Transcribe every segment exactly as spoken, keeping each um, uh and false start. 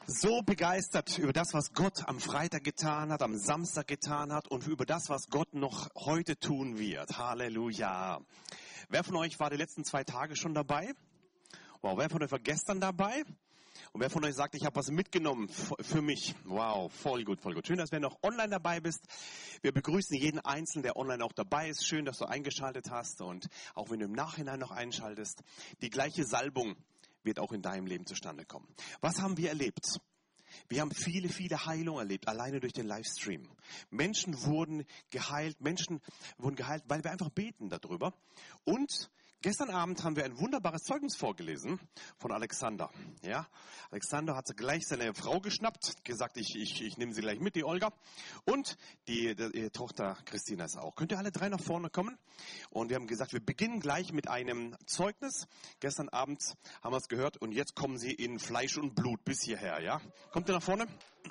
So begeistert über das, was Gott am Freitag getan hat, am Samstag getan hat und über das, was Gott noch heute tun wird. Halleluja. Wer von euch war die letzten zwei Tage schon dabei? Wow, wer von euch war gestern dabei? Und wer von euch sagt, ich habe was mitgenommen für mich? Wow, voll gut, voll gut. Schön, dass du noch online dabei bist. Wir begrüßen jeden Einzelnen, der online auch dabei ist. Schön, dass du eingeschaltet hast und auch wenn du im Nachhinein noch einschaltest. Die gleiche Salbung wird auch in deinem Leben zustande kommen. Was haben wir erlebt? Wir haben viele, viele Heilungen erlebt, alleine durch den Livestream. Menschen wurden geheilt, Menschen wurden geheilt, weil wir einfach beten darüber. Und gestern Abend haben wir ein wunderbares Zeugnis vorgelesen von Alexander. Ja, Alexander hat gleich seine Frau geschnappt, gesagt, ich, ich, ich nehme sie gleich mit, die Olga. Und die, die, die Tochter Christina ist auch. Könnt ihr alle drei nach vorne kommen? Und wir haben gesagt, wir beginnen gleich mit einem Zeugnis. Gestern Abend haben wir es gehört und jetzt kommen sie in Fleisch und Blut bis hierher. Ja, kommt ihr nach vorne?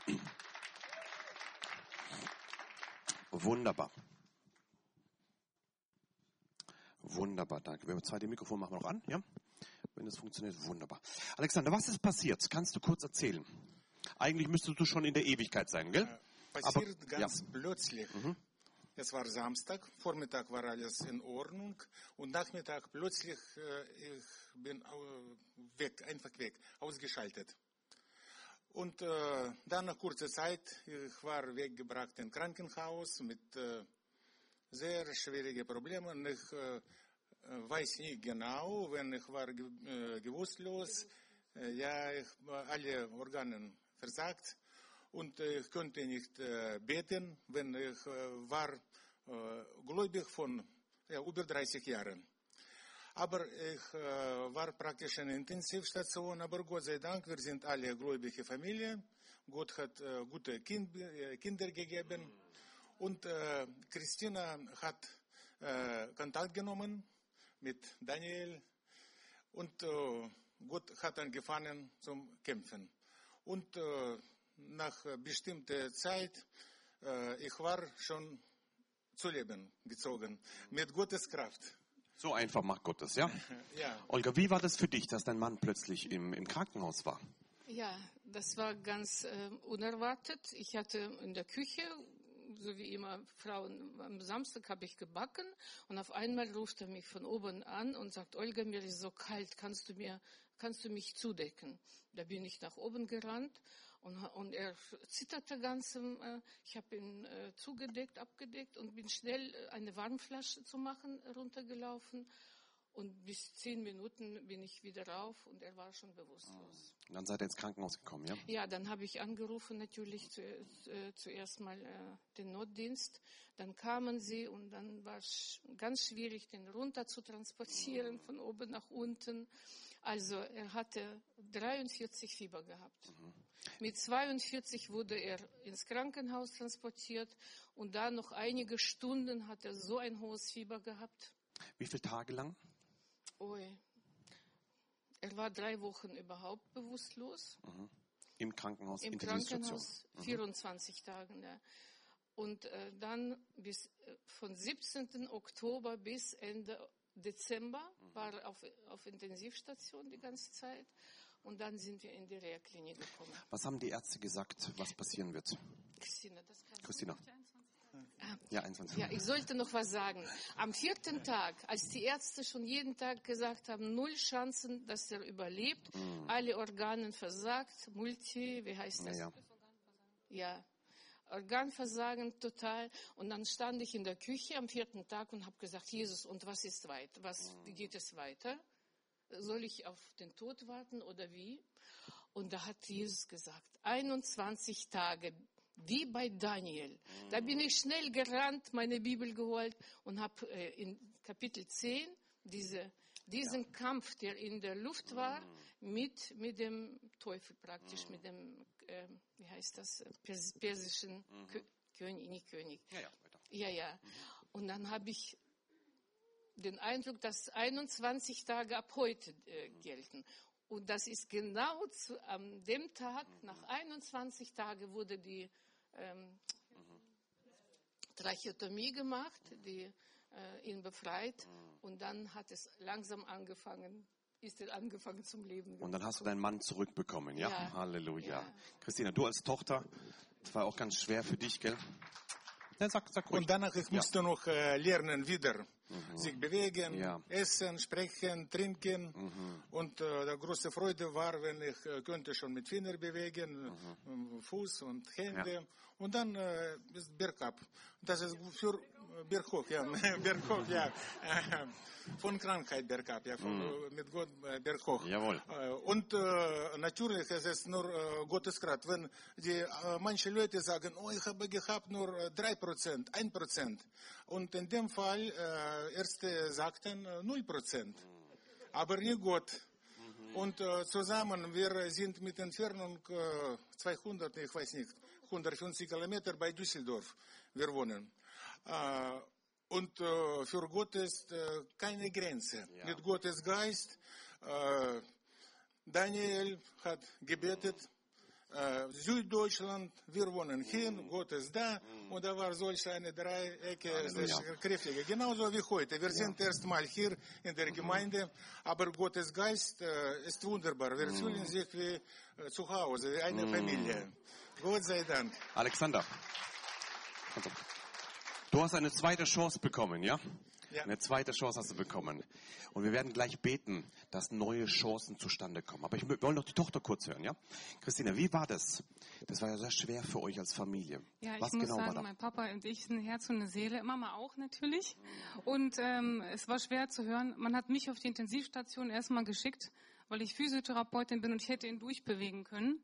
Wunderbar. Wunderbar, danke. Wir haben das zweite Mikrofon, machen wir noch an, ja? Wenn das funktioniert, wunderbar. Alexander, was ist passiert? Kannst du kurz erzählen? Eigentlich müsstest du schon in der Ewigkeit sein, gell? Passiert Aber, ganz ja. plötzlich. Mhm. Es war Samstag, Vormittag war alles in Ordnung und Nachmittag plötzlich, äh, ich bin äh, weg, einfach weg, ausgeschaltet. Und äh, dann nach kurzer Zeit, ich war weggebracht im Krankenhaus mit äh, sehr schwierigen Problemen. Ich äh, weiß nicht genau, wenn ich war ge äh, gewusstlos, äh, ja, ich alle Organe versagt und äh, ich konnte nicht äh, beten, wenn ich äh, war äh, gläubig von ja, über dreißig Jahren. Aber ich äh, war praktisch in der Intensivstation, aber Gott sei Dank, wir sind alle gläubige Familie. Gott hat äh, gute kind, äh, Kinder gegeben. Und äh, Christina hat äh, Kontakt genommen mit Daniel. Und äh, Gott hat angefangen zum Kämpfen. Und äh, nach bestimmter Zeit, äh, ich war schon zu Leben gezogen, mit Gottes Kraft. So einfach macht Gott das, ja? Ja. Olga, wie war das für dich, dass dein Mann plötzlich im, im Krankenhaus war? Ja, das war ganz äh, unerwartet. Ich hatte in der Küche, so wie immer Frauen, am Samstag habe ich gebacken und auf einmal ruft er mich von oben an und sagt, Olga, mir ist so kalt, kannst du mir, kannst du mich zudecken? Da bin ich nach oben gerannt und, und er zitterte ganz, äh, ich habe ihn äh, zugedeckt, abgedeckt und bin schnell äh, eine Warmflasche zu machen runtergelaufen. Und bis zehn Minuten bin ich wieder rauf und er war schon bewusstlos. Und dann seid ihr ins Krankenhaus gekommen, ja? Ja, dann habe ich angerufen natürlich zu, äh, zuerst mal äh, den Notdienst. Dann kamen sie und dann war es ganz schwierig, den runter zu transportieren, von oben nach unten. Also er hatte dreiundvierzig Fieber gehabt. Mhm. Mit zweiundvierzig wurde er ins Krankenhaus transportiert und da noch einige Stunden hat er so ein hohes Fieber gehabt. Wie viele Tage lang? Ui, er war drei Wochen überhaupt bewusstlos. Mhm. Im Krankenhaus, Im Krankenhaus vierundzwanzig mhm. Tagen. Ja. Und äh, dann bis äh, von siebzehnten Oktober bis Ende Dezember mhm. war er auf, auf Intensivstation die ganze Zeit. Und dann sind wir in die Reha-Klinik gekommen. Was haben die Ärzte gesagt, was passieren wird? Christina, das kann Christina. Ah, ja, einundzwanzig. Ja, ich sollte noch was sagen. Am vierten Tag, als die Ärzte schon jeden Tag gesagt haben, null Chancen, dass er überlebt, mm. alle Organe versagt, Multi, wie heißt das? Ja, ja. ja, Organversagen total. Und dann stand ich in der Küche am vierten Tag und habe gesagt, Jesus, und was ist weiter? Was mm. geht es weiter? Soll ich auf den Tod warten oder wie? Und da hat Jesus gesagt, einundzwanzig Tage, wie bei Daniel. Da bin ich schnell gerannt, meine Bibel geholt und habe äh, in Kapitel zehn diese, diesen ja. Kampf, der in der Luft war, mit, mit dem Teufel praktisch, mit dem, äh, wie heißt das, Pers persischen mhm. Kö König, nicht König. Ja, ja, weiter. Ja, ja. Und dann habe ich den Eindruck, dass einundzwanzig Tage ab heute äh, gelten. Und das ist genau zu, an dem Tag, mhm. nach einundzwanzig Tagen wurde die ähm, mhm. Tracheotomie gemacht, die äh, ihn befreit. Mhm. Und dann hat es langsam angefangen, ist er angefangen zum Leben. Und dann hast du deinen Mann zurückbekommen, ja? Ja. Halleluja. Ja. Christina, du als Tochter, das war auch ganz schwer für dich, gell? Ja, sag, sag ruhig. Und danach ich Ja. musste noch äh, lernen wieder. Sich bewegen, Ja. essen, sprechen, trinken. Und äh, die große Freude war, wenn ich äh, könnte schon mit Fingern bewegen, äh, Fuß und Hände. Ja. Und dann äh, ist bergab. Das ist für äh, berghoch, ja. berghoch, ja. Äh, von Krankheit bergab, ja. Von, äh, mit Gott äh, berghoch. Jawohl. Äh, Und äh, natürlich ist es nur äh, Gottes Grad. Wenn die, äh, manche Leute sagen, oh, ich habe gehabt nur äh, drei Prozent, ein Prozent. Und in dem Fall, äh, Ärzte sagten äh, null Prozent. Aber nie Gott. Und äh, zusammen, wir sind mit Entfernung äh, zweihundert, ich weiß nicht, hundertfünfzig Kilometer bei Düsseldorf. Wir wohnen. Äh, und äh, für Gott ist äh, keine Grenze. Ja. Mit Gottes Geist. Äh, Daniel hat gebetet. Äh, Süddeutschland, wir wohnen hin, Gott ist da. Und da war solch eine Dreiecke, sehr Halleluja. kräftige. Genauso wie heute. Wir sind erst mal hier in der Gemeinde, aber Gottes Geist äh, ist wunderbar. Wir fühlen sich wie äh, zu Hause, wie eine Familie. Gott sei Dank. Alexander, also, du hast eine zweite Chance bekommen, ja? Ja. Eine zweite Chance hast du bekommen. Und wir werden gleich beten, dass neue Chancen zustande kommen. Aber ich mö- wir wollen noch die Tochter kurz hören, ja? Christina, wie war das? Das war ja sehr schwer für euch als Familie. Ja, ich Was muss genau sagen, war da? mein Papa und ich sind ein Herz und eine Seele, Mama auch natürlich. Und ähm, es war schwer zu hören. Man hat mich auf die Intensivstation erstmal geschickt, weil ich Physiotherapeutin bin und ich hätte ihn durchbewegen können.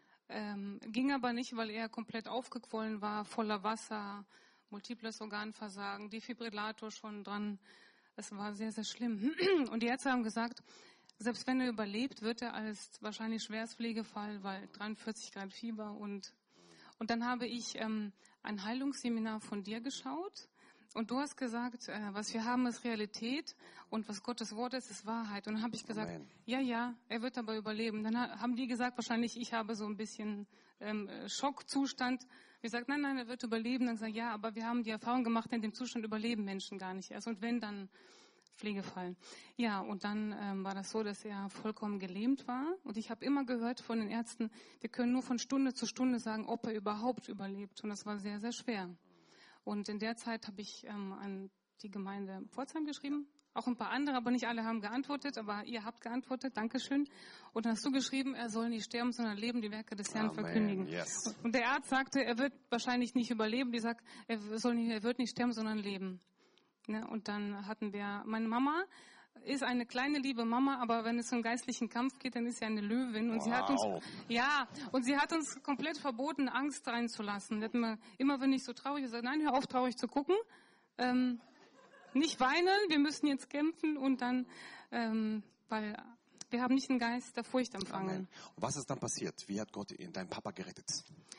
Ähm, ging aber nicht, weil er komplett aufgequollen war, voller Wasser, multiples Organversagen, Defibrillator schon dran. Es war sehr, sehr schlimm. Und die Ärzte haben gesagt, selbst wenn er überlebt, wird er als wahrscheinlich Schwerstpflegefall, weil dreiundvierzig Grad Fieber. Und, und dann habe ich ähm, ein Heilungsseminar von dir geschaut. Und du hast gesagt, äh, was wir haben, ist Realität und was Gottes Wort ist, ist Wahrheit. Und dann habe ich gesagt, Amen. ja, ja, er wird aber überleben. Dann ha- haben die gesagt, wahrscheinlich ich habe so ein bisschen ähm, äh, Schockzustand. Wir sagen, nein, nein, er wird überleben. Dann sagen, ja, aber wir haben die Erfahrung gemacht, in dem Zustand überleben Menschen gar nicht erst. Und wenn, dann Pflegefall. Ja, und dann ähm, war das so, dass er vollkommen gelähmt war. Und ich habe immer gehört von den Ärzten, wir können nur von Stunde zu Stunde sagen, ob er überhaupt überlebt. Und das war sehr, sehr schwer. Und in der Zeit habe ich ähm, an die Gemeinde Pforzheim geschrieben. Auch ein paar andere, aber nicht alle haben geantwortet. Aber ihr habt geantwortet. Dankeschön. Und dann hast du geschrieben, er soll nicht sterben, sondern leben, die Werke des Herrn Amen. verkündigen. Yes. Und der Arzt sagte, er wird wahrscheinlich nicht überleben. Die sagt, er, soll nicht, er wird nicht sterben, sondern leben. Ne? Und dann hatten wir, meine Mama ist eine kleine, liebe Mama, aber wenn es um geistlichen Kampf geht, dann ist sie eine Löwin. Und sie hat uns, Wow. ja, und sie hat uns komplett verboten, Angst reinzulassen. Sie hat immer, immer wenn ich so traurig gesagt, nein, hör auf, traurig zu gucken. Ähm, nicht weinen, wir müssen jetzt kämpfen und dann, ähm, weil wir haben nicht einen Geist der Furcht empfangen. Amen. Und was ist dann passiert? Wie hat Gott ihn, deinen Papa gerettet?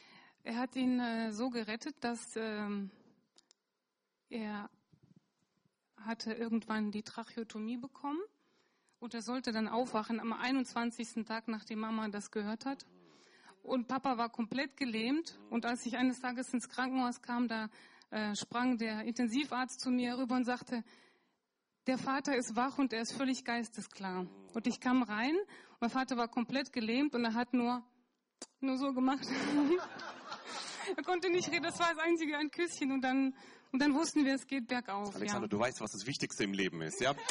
Er hat ihn äh, so gerettet, dass ähm, er hatte irgendwann die Tracheotomie bekommen und er sollte dann aufwachen am einundzwanzigsten Tag, nachdem Mama das gehört hat. Und Papa war komplett gelähmt und als ich eines Tages ins Krankenhaus kam, da äh, sprang der Intensivarzt zu mir rüber und sagte, der Vater ist wach und er ist völlig geistesklar. Und ich kam rein, mein Vater war komplett gelähmt und er hat nur, nur so gemacht. Er konnte nicht reden, das war das einzige, ein Küsschen und dann, und dann wussten wir, es geht bergauf. Alexander, Ja. du weißt, was das Wichtigste im Leben ist, ja?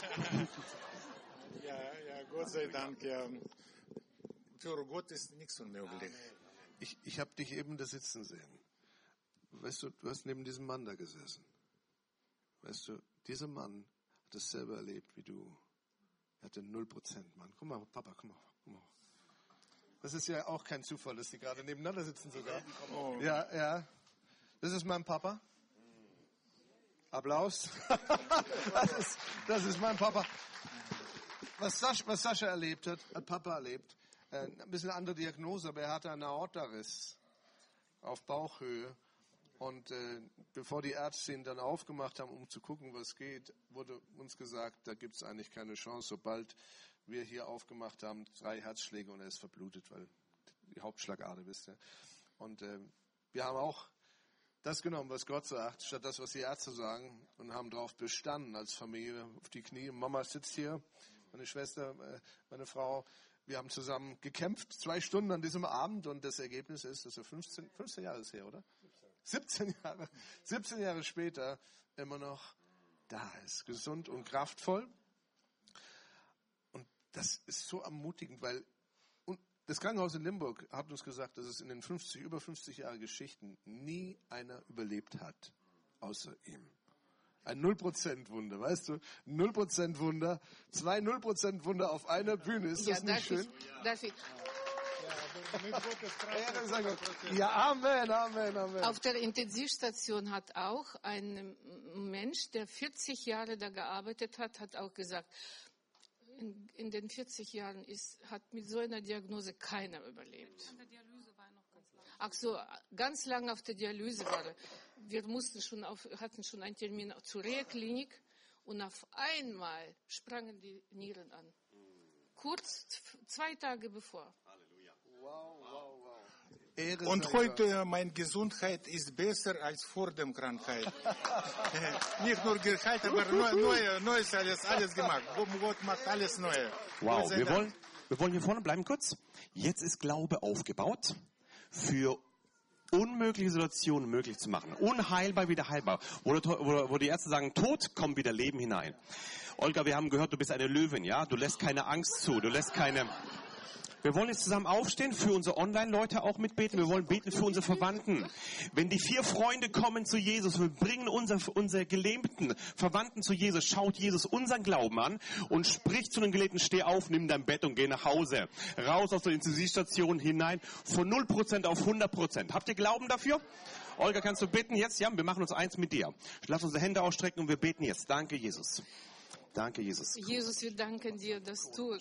Ja, ja, Gott sei Dank. Ja. Für Gott ist nichts unmöglich. Ich, ich habe dich eben da sitzen sehen. Weißt du, du hast neben diesem Mann da gesessen. Weißt du, dieser Mann hat dasselbe erlebt wie du. Er hatte null Prozent, Mann. Guck mal, Papa, guck mal, guck mal. Das ist ja auch kein Zufall, dass die gerade nebeneinander sitzen sogar. Oh. Ja, ja. Das ist mein Papa. Applaus. Das ist, das ist mein Papa. Was Sascha, was Sascha erlebt hat, hat Papa erlebt. Äh, ein bisschen andere Diagnose, aber er hatte einen Aortariss auf Bauchhöhe. Und äh, bevor die Ärzte ihn dann aufgemacht haben, um zu gucken, was geht, wurde uns gesagt, da gibt es eigentlich keine Chance. Sobald wir hier aufgemacht haben, drei Herzschläge und er ist verblutet, weil die Hauptschlagader, wisst ihr. Und äh, wir haben auch das genommen, was Gott sagt, statt das, was die Ärzte sagen, und haben darauf bestanden als Familie auf die Knie. Mama sitzt hier, Meine Schwester, äh, meine Frau, wir haben zusammen gekämpft, zwei Stunden an diesem Abend und das Ergebnis ist, dass er fünfzehn, fünfzehn Jahre ist her, oder? siebzehn Jahre, siebzehn Jahre später immer noch da ist, gesund und kraftvoll. Und das ist so ermutigend, weil und das Krankenhaus in Limburg hat uns gesagt, dass es in den fünfzig, über fünfzig Jahre Geschichten nie einer überlebt hat, außer ihm. Ein null Prozent Wunder, weißt du? null Prozent Wunder, zwei null Prozent Wunder auf einer Bühne. Ist das Ja, nicht darf schön? ich, darf ich, Ehre sei Gott. Ja, Amen, Amen, Amen. auf der Intensivstation hat auch ein Mensch, der vierzig Jahre da gearbeitet hat, hat auch gesagt, in, in den vierzig Jahren ist, hat mit so einer Diagnose keiner überlebt. Und der Dialyse war er noch ganz lange. Ach so, ganz lange auf der Dialyse war er. Wir mussten schon auf, hatten schon einen Termin zur Reha-Klinik und auf einmal sprangen die Nieren an. Kurz, zwei Tage bevor. Ehre Und sei heute, meine Gesundheit ist besser als vor der Krankheit. Nicht nur Gehalt, aber neu, neu, neues alles, alles gemacht. Gott macht alles neu. Wow, wir wollen, wir wollen hier vorne bleiben kurz. Jetzt ist Glaube aufgebaut, für unmögliche Situationen möglich zu machen. Unheilbar wieder heilbar. Wo, wo, wo die Ärzte sagen, Tod, kommt wieder Leben hinein. Olga, wir haben gehört, du bist eine Löwin, ja? Du lässt keine Angst zu, du lässt keine... Wir wollen jetzt zusammen aufstehen, für unsere Online-Leute auch mitbeten. Wir wollen beten für unsere Verwandten. Wenn die vier Freunde kommen zu Jesus, wir bringen unsere, unsere gelähmten Verwandten zu Jesus, schaut Jesus unseren Glauben an und spricht zu den Gelähmten, steh auf, nimm dein Bett und geh nach Hause. Raus aus der Intensivstation hinein, von null Prozent auf hundert Prozent. Habt ihr Glauben dafür? Olga, kannst du beten jetzt? Ja, wir machen uns eins mit dir. Lass unsere Hände ausstrecken und wir beten jetzt. Danke, Jesus. Danke, Jesus. Jesus, wir danken dir, dass du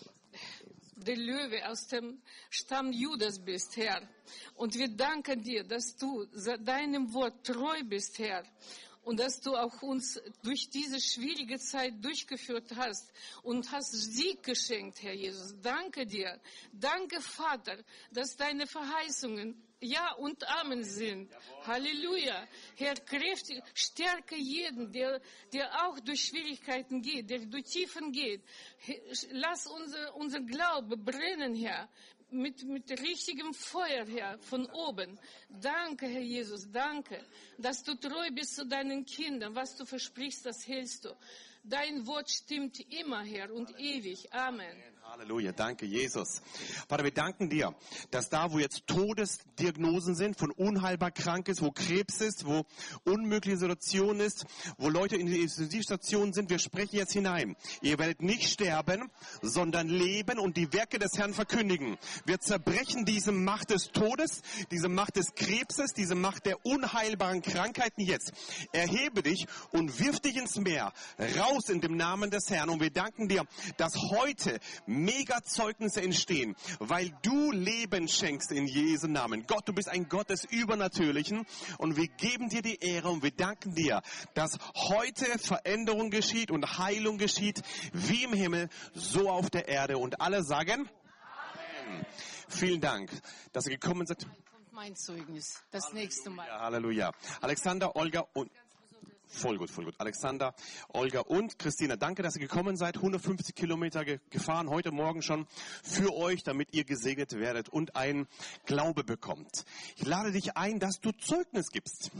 der Löwe aus dem Stamm Judas bist, Herr. Und wir danken dir, dass du deinem Wort treu bist, Herr. Und dass du auch uns durch diese schwierige Zeit durchgeführt hast und hast Sieg geschenkt, Herr Jesus. Danke dir. Danke, Vater, dass deine Verheißungen Ja und Amen sind. Halleluja. Herr, kräftig, stärke jeden, der, der auch durch Schwierigkeiten geht, der durch Tiefen geht. Lass unser, unser Glaube brennen, Herr. Mit, mit richtigem Feuer, Herr, von oben. Danke, Herr Jesus, danke, dass du treu bist zu deinen Kindern. Was du versprichst, das hältst du. Dein Wort stimmt immer, Herr, und ewig. Amen. Halleluja, danke Jesus. Vater, wir danken dir, dass da, wo jetzt Todesdiagnosen sind, von unheilbar krank ist, wo Krebs ist, wo unmögliche Situation ist, wo Leute in die Intensivstation sind, wir sprechen jetzt hinein. Ihr werdet nicht sterben, sondern leben und die Werke des Herrn verkündigen. Wir zerbrechen diese Macht des Todes, diese Macht des Krebses, diese Macht der unheilbaren Krankheiten jetzt. Erhebe dich und wirf dich ins Meer, raus in dem Namen des Herrn. Und wir danken dir, dass heute Mega-Zeugnisse entstehen, weil du Leben schenkst in Jesu Namen. Gott, du bist ein Gott des Übernatürlichen und wir geben dir die Ehre und wir danken dir, dass heute Veränderung geschieht und Heilung geschieht, wie im Himmel, so auf der Erde. Und alle sagen Amen. Vielen Dank, dass ihr gekommen seid. Kommt mein Zeugnis, das nächste Mal. Ja, Halleluja. Alexander, Olga und... Voll gut, voll gut. Alexander, Olga und Christina, danke, dass ihr gekommen seid. hundertfünfzig Kilometer ge- gefahren, heute Morgen schon für euch, damit ihr gesegnet werdet und einen Glaube bekommt. Ich lade dich ein, dass du Zeugnis gibst.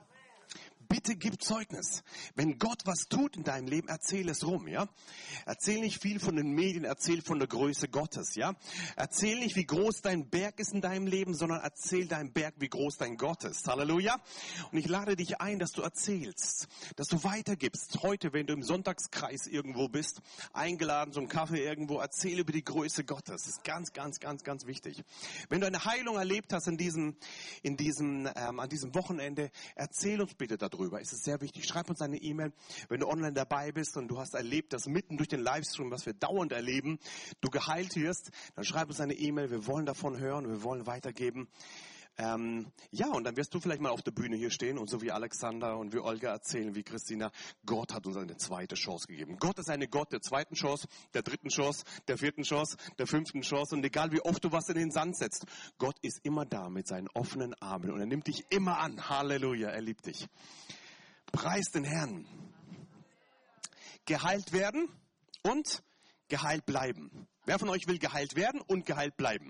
Bitte gib Zeugnis. Wenn Gott was tut in deinem Leben, erzähl es rum, ja? Erzähl nicht viel von den Medien, erzähl von der Größe Gottes, ja? Erzähl nicht, wie groß dein Berg ist in deinem Leben, sondern erzähl deinem Berg, wie groß dein Gott ist. Halleluja. Und ich lade dich ein, dass du erzählst, dass du weitergibst. Heute, wenn du im Sonntagskreis irgendwo bist, eingeladen zum Kaffee irgendwo, erzähl über die Größe Gottes. Das ist ganz, ganz, ganz, ganz wichtig. Wenn du eine Heilung erlebt hast in diesem, in diesem, ähm, an diesem Wochenende, erzähl uns bitte darüber. Es ist sehr wichtig. Schreib uns eine E-Mail, wenn du online dabei bist und du hast erlebt, dass mitten durch den Livestream, was wir dauernd erleben, du geheilt wirst, dann schreib uns eine E-Mail. Wir wollen davon hören, wir wollen weitergeben. Ähm, ja, und dann wirst du vielleicht mal auf der Bühne hier stehen und so wie Alexander und wie Olga erzählen, wie Christina, Gott hat uns eine zweite Chance gegeben. Gott ist eine Gott der zweiten Chance, der dritten Chance, der vierten Chance, der fünften Chance und egal wie oft du was in den Sand setzt, Gott ist immer da mit seinen offenen Armen und er nimmt dich immer an. Halleluja, er liebt dich. Preis den Herrn. Geheilt werden und geheilt bleiben. Wer von euch will geheilt werden und geheilt bleiben?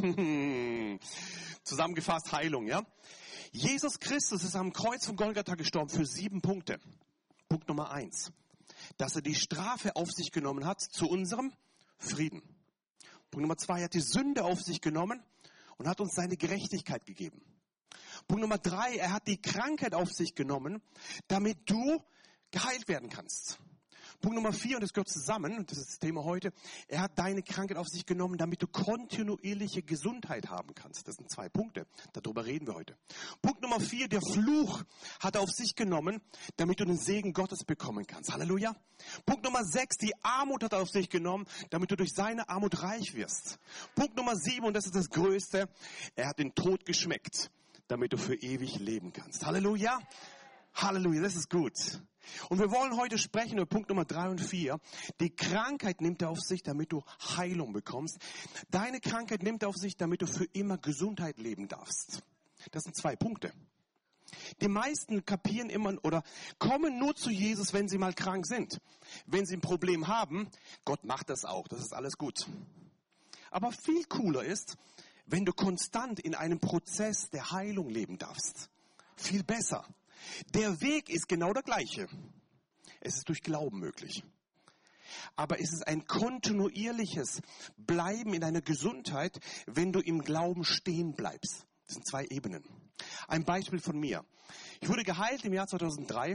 Zusammengefasst Heilung, ja? Jesus Christus ist am Kreuz von Golgatha gestorben für sieben Punkte. Punkt Nummer eins. Dass er die Strafe auf sich genommen hat zu unserem Frieden. Punkt Nummer zwei, er hat die Sünde auf sich genommen und hat uns seine Gerechtigkeit gegeben. Punkt Nummer drei, er hat die Krankheit auf sich genommen, damit du geheilt werden kannst. Punkt Nummer vier, und das gehört zusammen, und das ist das Thema heute, er hat deine Krankheit auf sich genommen, damit du kontinuierliche Gesundheit haben kannst. Das sind zwei Punkte, darüber reden wir heute. Punkt Nummer vier, der Fluch hat er auf sich genommen, damit du den Segen Gottes bekommen kannst. Halleluja. Punkt Nummer sechs, die Armut hat er auf sich genommen, damit du durch seine Armut reich wirst. Punkt Nummer sieben, und das ist das Größte, er hat den Tod geschmeckt, damit du für ewig leben kannst. Halleluja. Halleluja, das ist gut. Und wir wollen heute sprechen über Punkt Nummer drei und vier. Die Krankheit nimmt er auf sich, damit du Heilung bekommst. Deine Krankheit nimmt er auf sich, damit du für immer Gesundheit leben darfst. Das sind zwei Punkte. Die meisten kapieren immer oder kommen nur zu Jesus, wenn sie mal krank sind. Wenn sie ein Problem haben, Gott macht das auch, das ist alles gut. Aber viel cooler ist, wenn du konstant in einem Prozess der Heilung leben darfst. Viel besser. Der Weg ist genau der gleiche. Es ist durch Glauben möglich. Aber es ist ein kontinuierliches Bleiben in deiner Gesundheit, wenn du im Glauben stehen bleibst. Das sind zwei Ebenen. Ein Beispiel von mir. Ich wurde geheilt im Jahr zweitausenddrei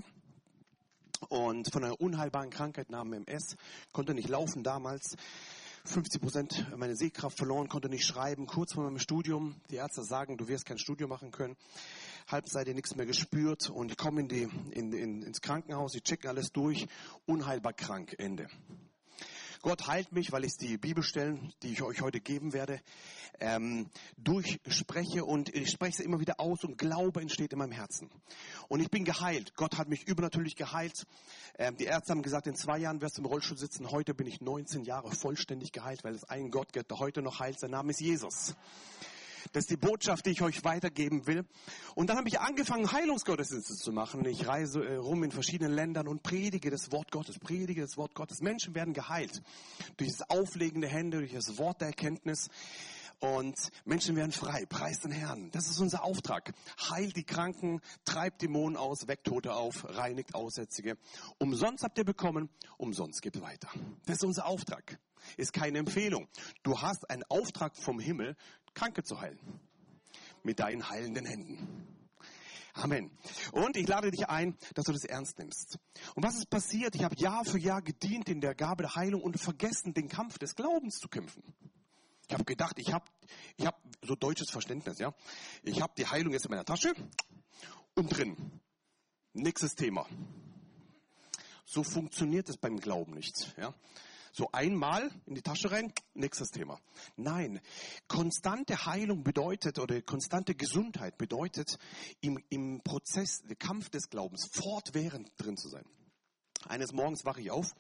und von einer unheilbaren Krankheit namens M S, konnte nicht laufen damals. fünfzig Prozent meine Sehkraft verloren, konnte nicht schreiben. Kurz vor meinem Studium, die Ärzte sagen, du wirst kein Studium machen können. Halbseite nichts mehr gespürt und ich komme in die, in, in, ins Krankenhaus, sie checken alles durch, unheilbar krank, Ende. Gott heilt mich, weil ich die Bibelstellen, die ich euch heute geben werde, ähm, durchspreche und ich spreche sie immer wieder aus und Glaube entsteht in meinem Herzen. Und ich bin geheilt. Gott hat mich übernatürlich geheilt. Ähm, die Ärzte haben gesagt, in zwei Jahren wirst du im Rollstuhl sitzen. Heute bin ich neunzehn Jahre vollständig geheilt, weil es einen Gott gibt, der heute noch heilt. Sein Name ist Jesus. Das ist die Botschaft, die ich euch weitergeben will. Und dann habe ich angefangen, Heilungsgottesdienste zu machen. Ich reise äh, rum in verschiedenen Ländern und predige das Wort Gottes, predige das Wort Gottes. Menschen werden geheilt durch das Auflegen der Hände, durch das Wort der Erkenntnis. Und Menschen werden frei, preis den Herrn. Das ist unser Auftrag. Heilt die Kranken, treibt Dämonen aus, weckt Tote auf, reinigt Aussätzige. Umsonst habt ihr bekommen, umsonst gebt weiter. Das ist unser Auftrag. Ist keine Empfehlung. Du hast einen Auftrag vom Himmel, Kranke zu heilen. Mit deinen heilenden Händen. Amen. Und ich lade dich ein, dass du das ernst nimmst. Und was ist passiert? Ich habe Jahr für Jahr gedient in der Gabe der Heilung und vergessen, den Kampf des Glaubens zu kämpfen. Ich habe gedacht, ich habe ich hab so deutsches Verständnis, ja. Ich habe die Heilung jetzt in meiner Tasche und drin. Nächstes Thema. So funktioniert es beim Glauben nicht, ja. So einmal in die Tasche rein, nächstes Thema. Nein, konstante Heilung bedeutet oder konstante Gesundheit bedeutet, im, im Prozess, der Kampf des Glaubens fortwährend drin zu sein. Eines Morgens wache ich auf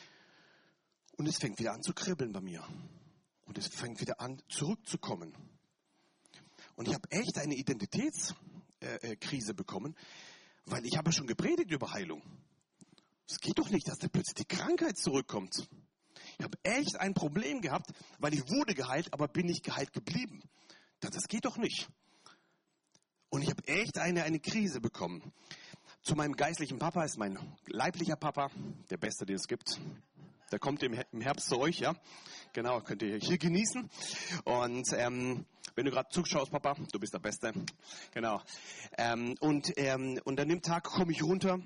und es fängt wieder an zu kribbeln bei mir. Und es fängt wieder an zurückzukommen. Und ich habe echt eine Identitätskrise bekommen, weil ich habe schon gepredigt über Heilung. Es geht doch nicht, dass da plötzlich die Krankheit zurückkommt. Ich habe echt ein Problem gehabt, weil ich wurde geheilt, aber bin nicht geheilt geblieben. Das geht doch nicht. Und ich habe echt eine, eine Krise bekommen. Zu meinem geistlichen Papa ist mein leiblicher Papa, der Beste, den es gibt. Der kommt im Herbst zu euch, ja. Genau, könnt ihr hier genießen. Und ähm, wenn du gerade zuschaust, Papa, du bist der Beste. Genau. Ähm, und, ähm, und an dem Tag komme ich runter.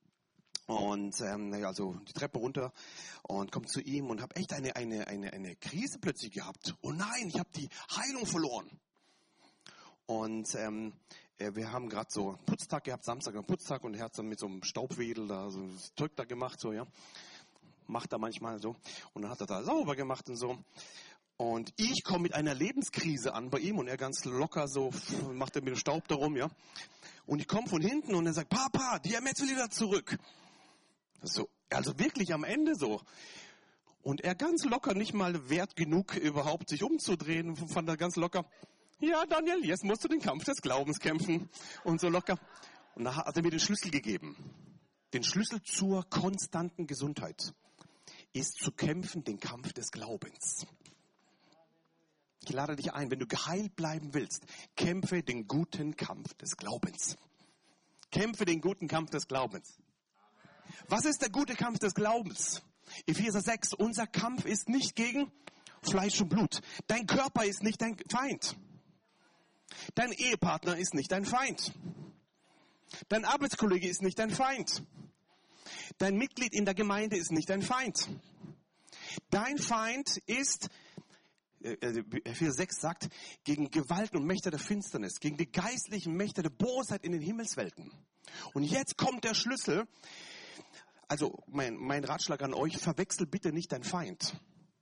Und ähm, also die Treppe runter und komme zu ihm und habe echt eine, eine, eine, eine Krise plötzlich gehabt. Oh nein, ich habe die Heilung verloren. Und ähm, wir haben gerade so Putztag gehabt, Samstag einen Putztag und er hat dann mit so einem Staubwedel da so das Zeug da gemacht, so ja. Macht er manchmal so. Und dann hat er da sauber gemacht und so. Und ich komme mit einer Lebenskrise an bei ihm und er ganz locker so macht er mit dem Staub darum, ja. Und ich komme von hinten und er sagt, Papa, die haben jetzt wieder zurück. Das ist so, also wirklich am Ende so. Und er ganz locker, nicht mal wert genug überhaupt sich umzudrehen, fand er ganz locker. Ja, Daniel, jetzt musst du den Kampf des Glaubens kämpfen. Und so locker. Und dann hat er mir den Schlüssel gegeben. Den Schlüssel zur konstanten Gesundheit. ist zu kämpfen den Kampf des Glaubens. Ich lade dich ein, wenn du geheilt bleiben willst, kämpfe den guten Kampf des Glaubens. Kämpfe den guten Kampf des Glaubens. Was ist der gute Kampf des Glaubens? Epheser sechs, unser Kampf ist nicht gegen Fleisch und Blut. Dein Körper ist nicht dein Feind. Dein Ehepartner ist nicht dein Feind. Dein Arbeitskollege ist nicht dein Feind. Dein Mitglied in der Gemeinde ist nicht dein Feind. Dein Feind ist, Epheser sechs sagt, gegen Gewalten und Mächte der Finsternis, gegen die geistlichen Mächte der Bosheit in den Himmelswelten. Und jetzt kommt der Schlüssel. Also mein, mein Ratschlag an euch, verwechsel bitte nicht deinen Feind,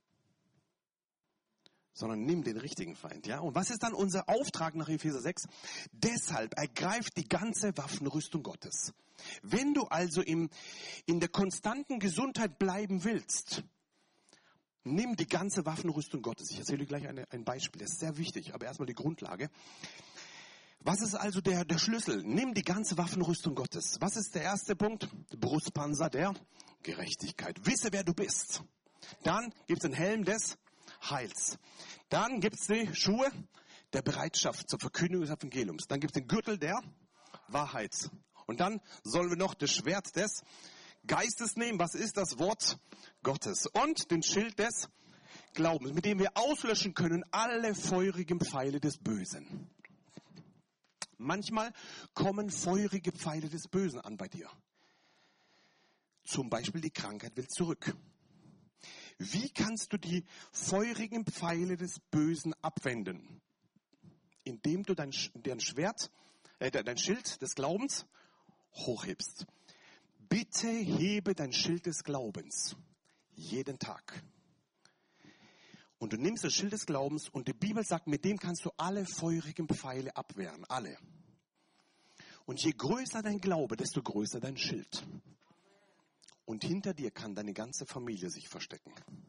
sondern nimm den richtigen Feind. Ja? Und was ist dann unser Auftrag nach Epheser sechs? Deshalb ergreift die ganze Waffenrüstung Gottes. Wenn du also im, in der konstanten Gesundheit bleiben willst, nimm die ganze Waffenrüstung Gottes. Ich erzähle dir gleich eine, ein Beispiel, das ist sehr wichtig, aber erstmal die Grundlage. Was ist also der, der Schlüssel? Nimm die ganze Waffenrüstung Gottes. Was ist der erste Punkt? Brustpanzer der Gerechtigkeit. Wisse, wer du bist. Dann gibt es den Helm des Heils. Dann gibt es die Schuhe der Bereitschaft zur Verkündigung des Evangeliums. Dann gibt es den Gürtel der Wahrheit. Und dann sollen wir noch das Schwert des Geistes nehmen. Was ist das Wort Gottes? Und den Schild des Glaubens, mit dem wir auslöschen können alle feurigen Pfeile des Bösen. Manchmal kommen feurige Pfeile des Bösen an bei dir. Zum Beispiel die Krankheit will zurück. Wie kannst du die feurigen Pfeile des Bösen abwenden? Indem du dein, dein Schwert, äh, dein Schild des Glaubens hochhebst. Bitte hebe dein Schild des Glaubens jeden Tag. Und du nimmst das Schild des Glaubens und die Bibel sagt, mit dem kannst du alle feurigen Pfeile abwehren. Alle. Und je größer dein Glaube, desto größer dein Schild. Und hinter dir kann deine ganze Familie sich verstecken.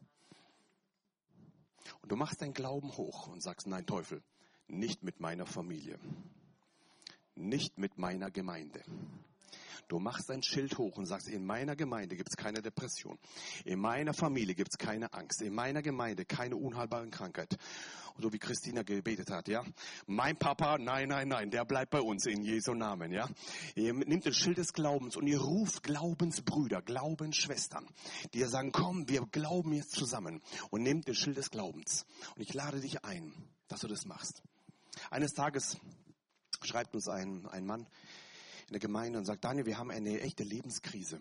Und du machst deinen Glauben hoch und sagst, nein Teufel, nicht mit meiner Familie. Nicht mit meiner Gemeinde. Du machst dein Schild hoch und sagst, in meiner Gemeinde gibt es keine Depression. In meiner Familie gibt es keine Angst. In meiner Gemeinde keine unheilbare Krankheit. So wie Christina gebetet hat, ja. Mein Papa, nein, nein, nein, der bleibt bei uns in Jesu Namen, ja. Ihr nehmt das Schild des Glaubens und ihr ruft Glaubensbrüder, Glaubensschwestern, die ihr sagen, komm, wir glauben jetzt zusammen und nehmt das Schild des Glaubens. Und ich lade dich ein, dass du das machst. Eines Tages schreibt uns ein, ein Mann in der Gemeinde und sagt, Daniel, wir haben eine echte Lebenskrise.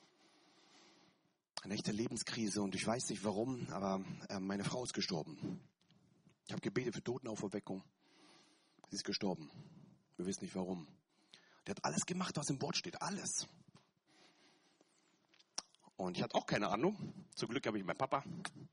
Eine echte Lebenskrise und ich weiß nicht warum, aber äh, meine Frau ist gestorben. Ich habe gebetet für Totenauferweckung. Sie ist gestorben. Wir wissen nicht warum. Der hat alles gemacht, was im Wort steht. Alles. Und ich hatte auch keine Ahnung. Zum Glück habe ich meinen Papa.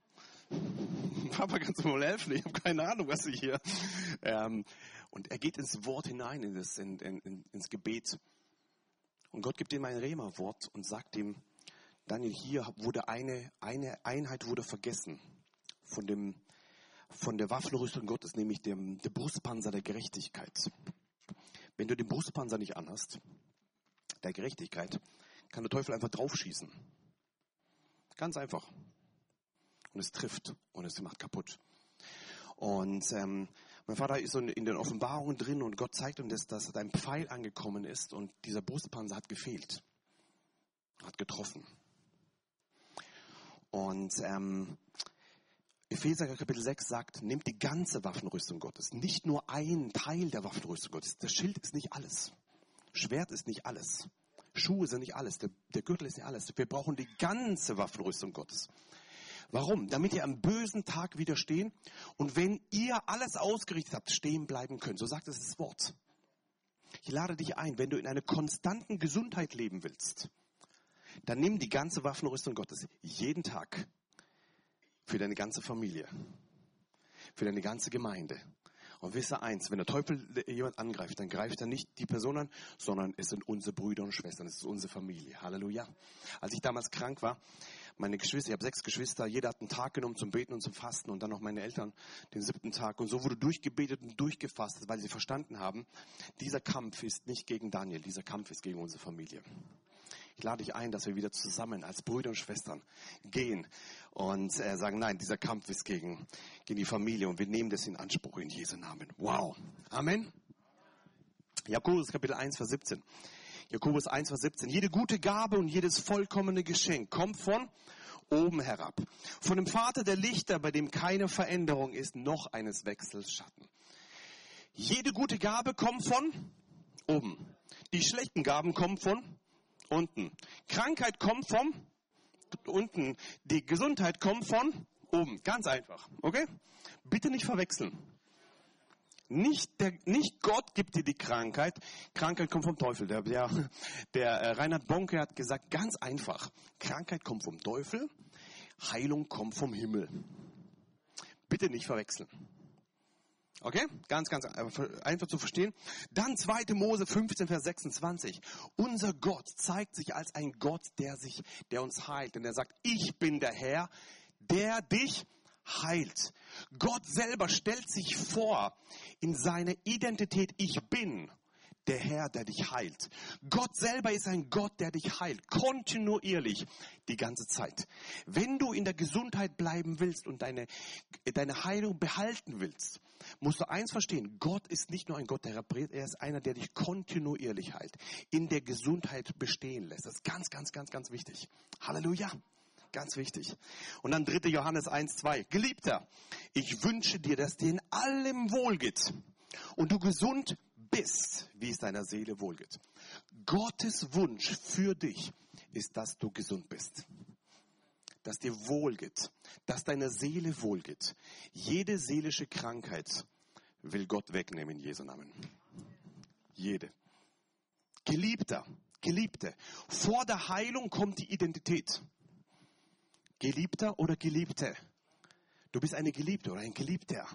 Papa, kannst du mir mal helfen? Ich habe keine Ahnung, was ich hier... Ähm, und er geht ins Wort hinein, in das, in, in, ins Gebet. Und Gott gibt ihm ein Rema-Wort und sagt ihm, Daniel, hier wurde eine, eine Einheit wurde vergessen von, dem, von der Waffenrüstung Gottes, nämlich dem, dem Brustpanzer der Gerechtigkeit. Wenn du den Brustpanzer nicht anhast, der Gerechtigkeit, kann der Teufel einfach draufschießen. Ganz einfach. Und es trifft und es macht kaputt. Und ähm, mein Vater ist so in den Offenbarungen drin und Gott zeigt ihm, dass, dass ein Pfeil angekommen ist und dieser Brustpanzer hat gefehlt. Hat getroffen. Und ähm, Epheser Kapitel sechs sagt, nehmt die ganze Waffenrüstung Gottes. Nicht nur ein Teil der Waffenrüstung Gottes. Das Schild ist nicht alles. Schwert ist nicht alles. Schuhe sind nicht alles. Der, der Gürtel ist nicht alles. Wir brauchen die ganze Waffenrüstung Gottes. Warum? Damit ihr am bösen Tag widerstehen und wenn ihr alles ausgerichtet habt, stehen bleiben könnt. So sagt es das Wort. Ich lade dich ein, wenn du in einer konstanten Gesundheit leben willst, dann nimm die ganze Waffenrüstung Gottes jeden Tag für deine ganze Familie, für deine ganze Gemeinde. Und wisse eins, wenn der Teufel jemand angreift, dann greift er nicht die Person an, sondern es sind unsere Brüder und Schwestern, es ist unsere Familie. Halleluja. Als ich damals krank war, meine Geschwister, ich habe sechs Geschwister, jeder hat einen Tag genommen zum Beten und zum Fasten und dann noch meine Eltern den siebten Tag. Und so wurde durchgebetet und durchgefastet, weil sie verstanden haben, dieser Kampf ist nicht gegen Daniel, dieser Kampf ist gegen unsere Familie. Ich lade dich ein, dass wir wieder zusammen als Brüder und Schwestern gehen und äh, sagen, nein, dieser Kampf ist gegen, gegen die Familie und wir nehmen das in Anspruch in Jesu Namen. Wow. Amen. Jakobus Kapitel eins, Vers siebzehn. Jakobus eins, Vers siebzehn. Jede gute Gabe und jedes vollkommene Geschenk kommt von oben herab. Von dem Vater der Lichter, bei dem keine Veränderung ist, noch eines Wechsels Schatten. Jede gute Gabe kommt von oben. Die schlechten Gaben kommen von unten. Krankheit kommt von unten. Die Gesundheit kommt von oben. Ganz einfach. Okay? Bitte nicht verwechseln. Nicht, der, nicht Gott gibt dir die Krankheit. Krankheit kommt vom Teufel. Der, der, der äh, Reinhard Bonke hat gesagt, ganz einfach. Krankheit kommt vom Teufel. Heilung kommt vom Himmel. Bitte nicht verwechseln. Okay? Ganz, ganz einfach zu verstehen. Dann zweite Mose fünfzehn, Vers sechsundzwanzig. Unser Gott zeigt sich als ein Gott, der sich, der uns heilt. Denn er sagt, ich bin der Herr, der dich heilt. Gott selber stellt sich vor in seiner Identität, ich bin der Herr, der dich heilt. Gott selber ist ein Gott, der dich heilt, kontinuierlich, die ganze Zeit. Wenn du in der Gesundheit bleiben willst und deine, deine Heilung behalten willst, musst du eins verstehen, Gott ist nicht nur ein Gott, der repariert, er ist einer, der dich kontinuierlich heilt, in der Gesundheit bestehen lässt. Das ist ganz, ganz, ganz, ganz wichtig. Halleluja. Ganz wichtig. Und dann dritter Johannes eins, zwei. Geliebter, ich wünsche dir, dass dir in allem wohlgeht und du gesund bist, wie es deiner Seele wohlgeht. Gottes Wunsch für dich ist, dass du gesund bist. Dass dir wohlgeht. Dass deiner Seele wohlgeht. Jede seelische Krankheit will Gott wegnehmen in Jesu Namen. Jede. Geliebter, Geliebte. Vor der Heilung kommt die Identität. Geliebter oder Geliebte. Du bist eine Geliebte oder ein Geliebter.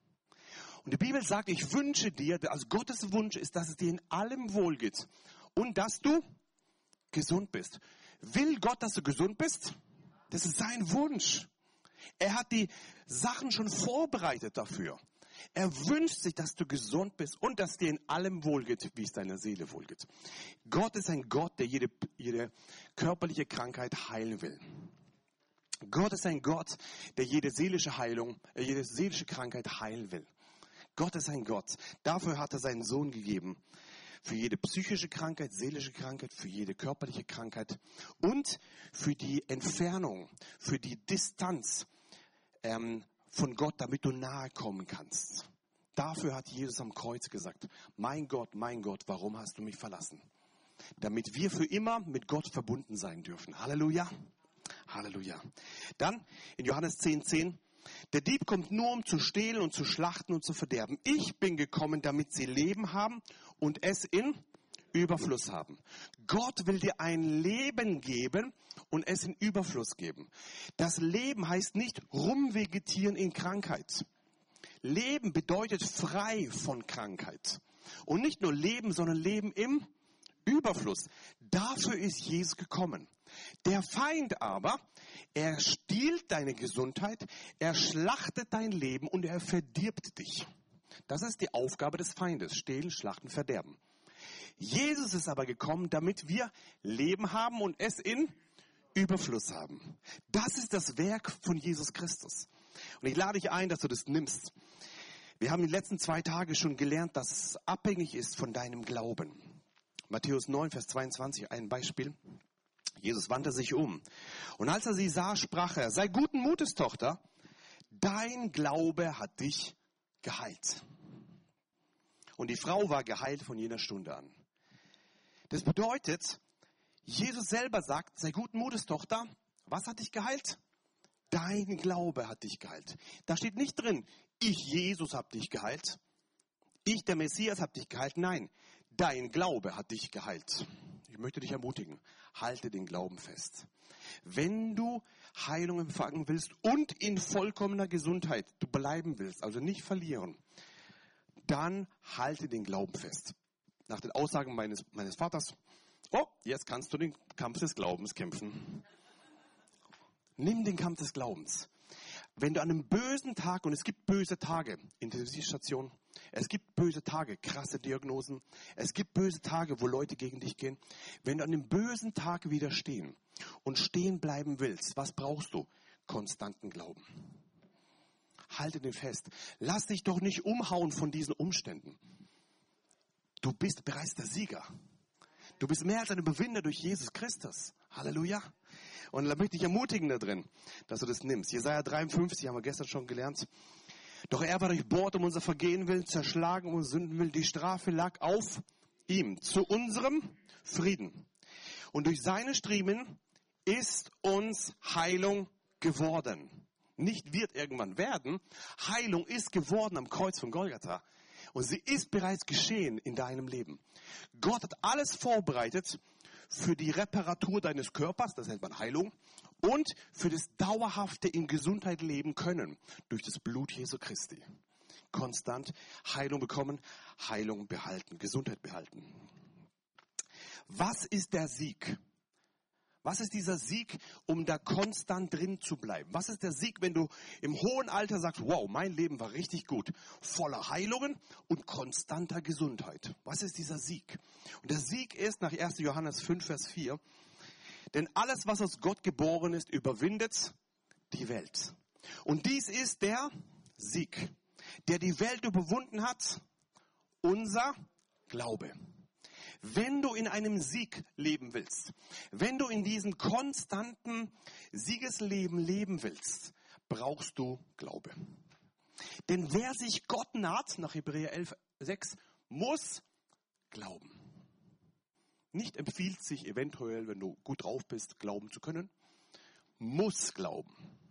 Und die Bibel sagt, ich wünsche dir, also Gottes Wunsch ist, dass es dir in allem wohlgeht und dass du gesund bist. Will Gott, dass du gesund bist? Das ist sein Wunsch. Er hat die Sachen schon vorbereitet dafür. Er wünscht sich, dass du gesund bist und dass dir in allem wohlgeht, wie es deiner Seele wohlgeht. Gott ist ein Gott, der jede, jede körperliche Krankheit heilen will. Gott ist ein Gott, der jede seelische Heilung, jede seelische Krankheit heilen will. Gott ist ein Gott. Dafür hat er seinen Sohn gegeben. Für jede psychische Krankheit, seelische Krankheit, für jede körperliche Krankheit und für die Entfernung, für die Distanz ähm, von Gott, damit du nahe kommen kannst. Dafür hat Jesus am Kreuz gesagt, mein Gott, mein Gott, warum hast du mich verlassen? Damit wir für immer mit Gott verbunden sein dürfen. Halleluja. Halleluja. Dann in Johannes zehn, zehn. Der Dieb kommt nur, um zu stehlen und zu schlachten und zu verderben. Ich bin gekommen, damit sie Leben haben und es in Überfluss haben. Gott will dir ein Leben geben und es in Überfluss geben. Das Leben heißt nicht rumvegetieren in Krankheit. Leben bedeutet frei von Krankheit. Und nicht nur Leben, sondern Leben im Überfluss. Dafür ist Jesus gekommen. Der Feind aber, er stiehlt deine Gesundheit, er schlachtet dein Leben und er verdirbt dich. Das ist die Aufgabe des Feindes, stehlen, schlachten, verderben. Jesus ist aber gekommen, damit wir Leben haben und es in Überfluss haben. Das ist das Werk von Jesus Christus. Und ich lade dich ein, dass du das nimmst. Wir haben die letzten zwei Tage schon gelernt, dass es abhängig ist von deinem Glauben. Matthäus neun, Vers zweiundzwanzig, ein Beispiel. Jesus wandte sich um. Und als er sie sah, sprach er, sei guten Mutes, Tochter, dein Glaube hat dich geheilt. Und die Frau war geheilt von jener Stunde an. Das bedeutet, Jesus selber sagt, sei guten Mutes, Tochter, was hat dich geheilt? Dein Glaube hat dich geheilt. Da steht nicht drin, ich, Jesus, habe dich geheilt. Ich, der Messias, habe dich geheilt. Nein, dein Glaube hat dich geheilt. Ich möchte dich ermutigen, halte den Glauben fest. Wenn du Heilung empfangen willst und in vollkommener Gesundheit du bleiben willst, also nicht verlieren, dann halte den Glauben fest. Nach den Aussagen meines, meines Vaters, oh, jetzt kannst du den Kampf des Glaubens kämpfen. Nimm den Kampf des Glaubens. Wenn du an einem bösen Tag, und es gibt böse Tage, Intensivstation, Es gibt böse Tage, krasse Diagnosen. Es gibt böse Tage, wo Leute gegen dich gehen. Wenn du an dem bösen Tag widerstehen und stehen bleiben willst, was brauchst du? Konstanten Glauben. Halte den fest. Lass dich doch nicht umhauen von diesen Umständen. Du bist bereits der Sieger. Du bist mehr als ein Überwinder durch Jesus Christus. Halleluja. Und da möchte ich ermutigen da drin, dass du das nimmst. Jesaja dreiundfünfzig haben wir gestern schon gelernt. Doch er war durchbohrt um unser Vergehen willen, zerschlagen um unsere Sünden willen. Die Strafe lag auf ihm, zu unserem Frieden. Und durch seine Striemen ist uns Heilung geworden. Nicht wird irgendwann werden. Heilung ist geworden am Kreuz von Golgatha. Und sie ist bereits geschehen in deinem Leben. Gott hat alles vorbereitet für die Reparatur deines Körpers, das nennt man Heilung, und für das dauerhafte in Gesundheit leben können durch das Blut Jesu Christi. Konstant Heilung bekommen, Heilung behalten, Gesundheit behalten. Was ist der Sieg? Was ist dieser Sieg, um da konstant drin zu bleiben? Was ist der Sieg, wenn du im hohen Alter sagst, wow, mein Leben war richtig gut, voller Heilungen und konstanter Gesundheit? Was ist dieser Sieg? Und der Sieg ist nach erster Johannes fünf, Vers vier, denn alles, was aus Gott geboren ist, überwindet die Welt. Und dies ist der Sieg, der die Welt überwunden hat, unser Glaube. Wenn du in einem Sieg leben willst, wenn du in diesem konstanten Siegesleben leben willst, brauchst du Glaube. Denn wer sich Gott naht, nach Hebräer elf, sechs, muss glauben. Nicht empfiehlt sich eventuell, wenn du gut drauf bist, glauben zu können, muss glauben.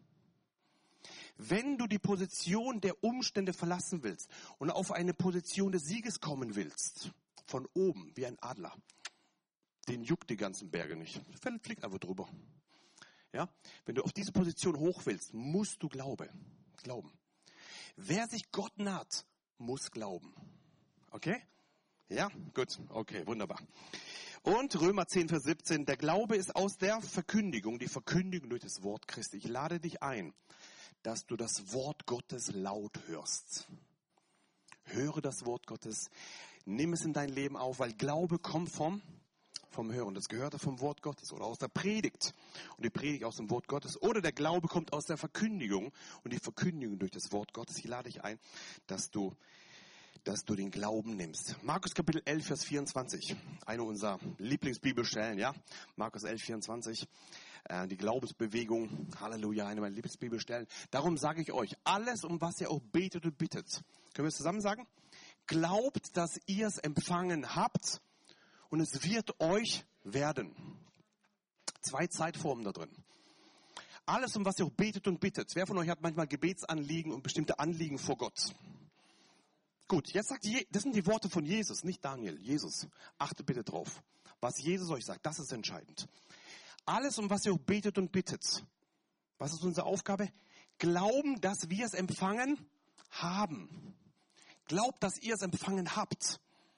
Wenn du die Position der Umstände verlassen willst und auf eine Position des Sieges kommen willst, von oben, wie ein Adler. Den juckt die ganzen Berge nicht. Fliegt einfach drüber. Ja? Wenn du auf diese Position hoch willst, musst du glauben. glauben. Wer sich Gott naht, muss glauben. Okay? Ja? Gut. Okay, wunderbar. Und Römer zehn, Vers siebzehn. Der Glaube ist aus der Verkündigung, die Verkündigung durch das Wort Christi. Ich lade dich ein, dass du das Wort Gottes laut hörst. Höre das Wort Gottes. Nimm es in dein Leben auf, weil Glaube kommt vom, vom Hören. Das gehört vom Wort Gottes oder aus der Predigt. Und die Predigt aus dem Wort Gottes. Oder der Glaube kommt aus der Verkündigung und die Verkündigung durch das Wort Gottes. Ich lade dich ein, dass du, dass du den Glauben nimmst. Markus Kapitel elf, Vers vierundzwanzig. Eine unserer Lieblingsbibelstellen, ja. Markus elf, vierundzwanzig. Äh, die Glaubensbewegung. Halleluja, eine meiner Lieblingsbibelstellen. Darum sage ich euch, alles, um was ihr auch betet und bittet. Können wir es zusammen sagen? Glaubt, dass ihr es empfangen habt und es wird euch werden. Zwei Zeitformen da drin. Alles, um was ihr auch betet und bittet. Wer von euch hat manchmal Gebetsanliegen und bestimmte Anliegen vor Gott? Gut, jetzt sagt Je- das sind die Worte von Jesus, nicht Daniel. Jesus, achtet bitte drauf. Was Jesus euch sagt, das ist entscheidend. Alles, um was ihr auch betet und bittet. Was ist unsere Aufgabe? Glauben, dass wir es empfangen haben. Glaubt, dass ihr es empfangen habt.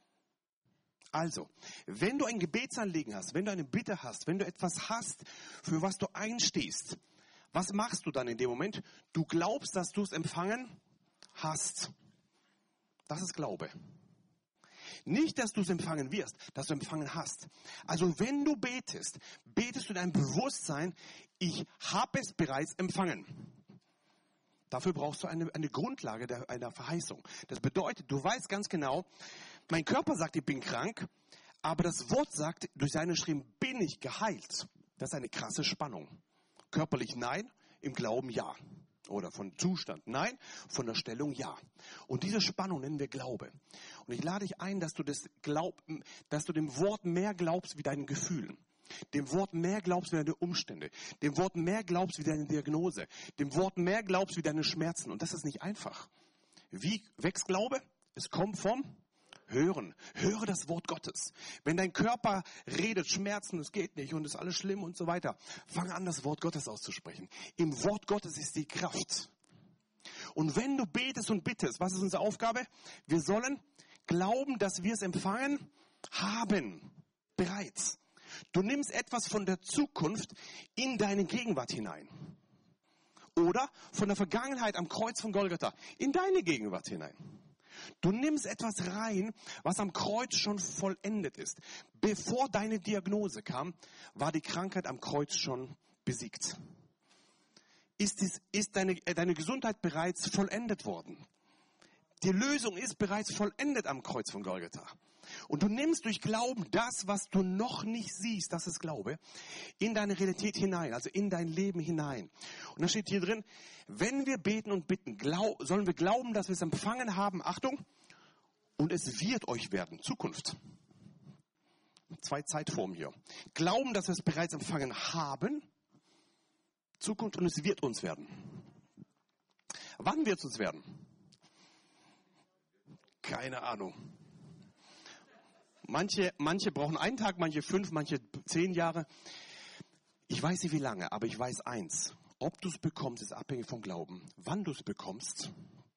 Also, wenn du ein Gebetsanliegen hast, wenn du eine Bitte hast, wenn du etwas hast, für was du einstehst, was machst du dann in dem Moment? Du glaubst, dass du es empfangen hast. Das ist Glaube. Nicht, dass du es empfangen wirst, dass du empfangen hast. Also, wenn du betest, betest du in einem Bewusstsein, ich habe es bereits empfangen. Dafür brauchst du eine, eine Grundlage der, einer Verheißung. Das bedeutet, du weißt ganz genau, mein Körper sagt, ich bin krank, aber das Wort sagt, durch seine Schrift bin ich geheilt. Das ist eine krasse Spannung. Körperlich nein, im Glauben ja. Oder von Zustand nein, von der Stellung ja. Und diese Spannung nennen wir Glaube. Und ich lade dich ein, dass du, das glaub, dass du dem Wort mehr glaubst wie deinen Gefühlen. Dem Wort mehr glaubst wie deine Umstände. Dem Wort mehr glaubst wie deine Diagnose. Dem Wort mehr glaubst wie deine Schmerzen. Und das ist nicht einfach. Wie wächst Glaube? Es kommt vom Hören. Höre das Wort Gottes. Wenn dein Körper redet, Schmerzen, es geht nicht und es ist alles schlimm und so weiter, fang an, das Wort Gottes auszusprechen. Im Wort Gottes ist die Kraft. Und wenn du betest und bittest, was ist unsere Aufgabe? Wir sollen glauben, dass wir es empfangen haben. Bereits. Du nimmst etwas von der Zukunft in deine Gegenwart hinein. Oder von der Vergangenheit am Kreuz von Golgatha in deine Gegenwart hinein. Du nimmst etwas rein, was am Kreuz schon vollendet ist. Bevor deine Diagnose kam, war die Krankheit am Kreuz schon besiegt. Ist, dies, ist deine, deine Gesundheit bereits vollendet worden? Die Lösung ist bereits vollendet am Kreuz von Golgatha. Und du nimmst durch Glauben das, was du noch nicht siehst, das ist Glaube, in deine Realität hinein, also in dein Leben hinein. Und da steht hier drin, wenn wir beten und bitten, glaub, sollen wir glauben, dass wir es empfangen haben, Achtung, und es wird euch werden, Zukunft. Zwei Zeitformen hier. Glauben, dass wir es bereits empfangen haben, Zukunft, und es wird uns werden. Wann wird es uns werden? Keine Ahnung. Manche, manche brauchen einen Tag, manche fünf, manche zehn Jahre. Ich weiß nicht wie lange, aber ich weiß eins. Ob du es bekommst, ist abhängig vom Glauben. Wann du es bekommst,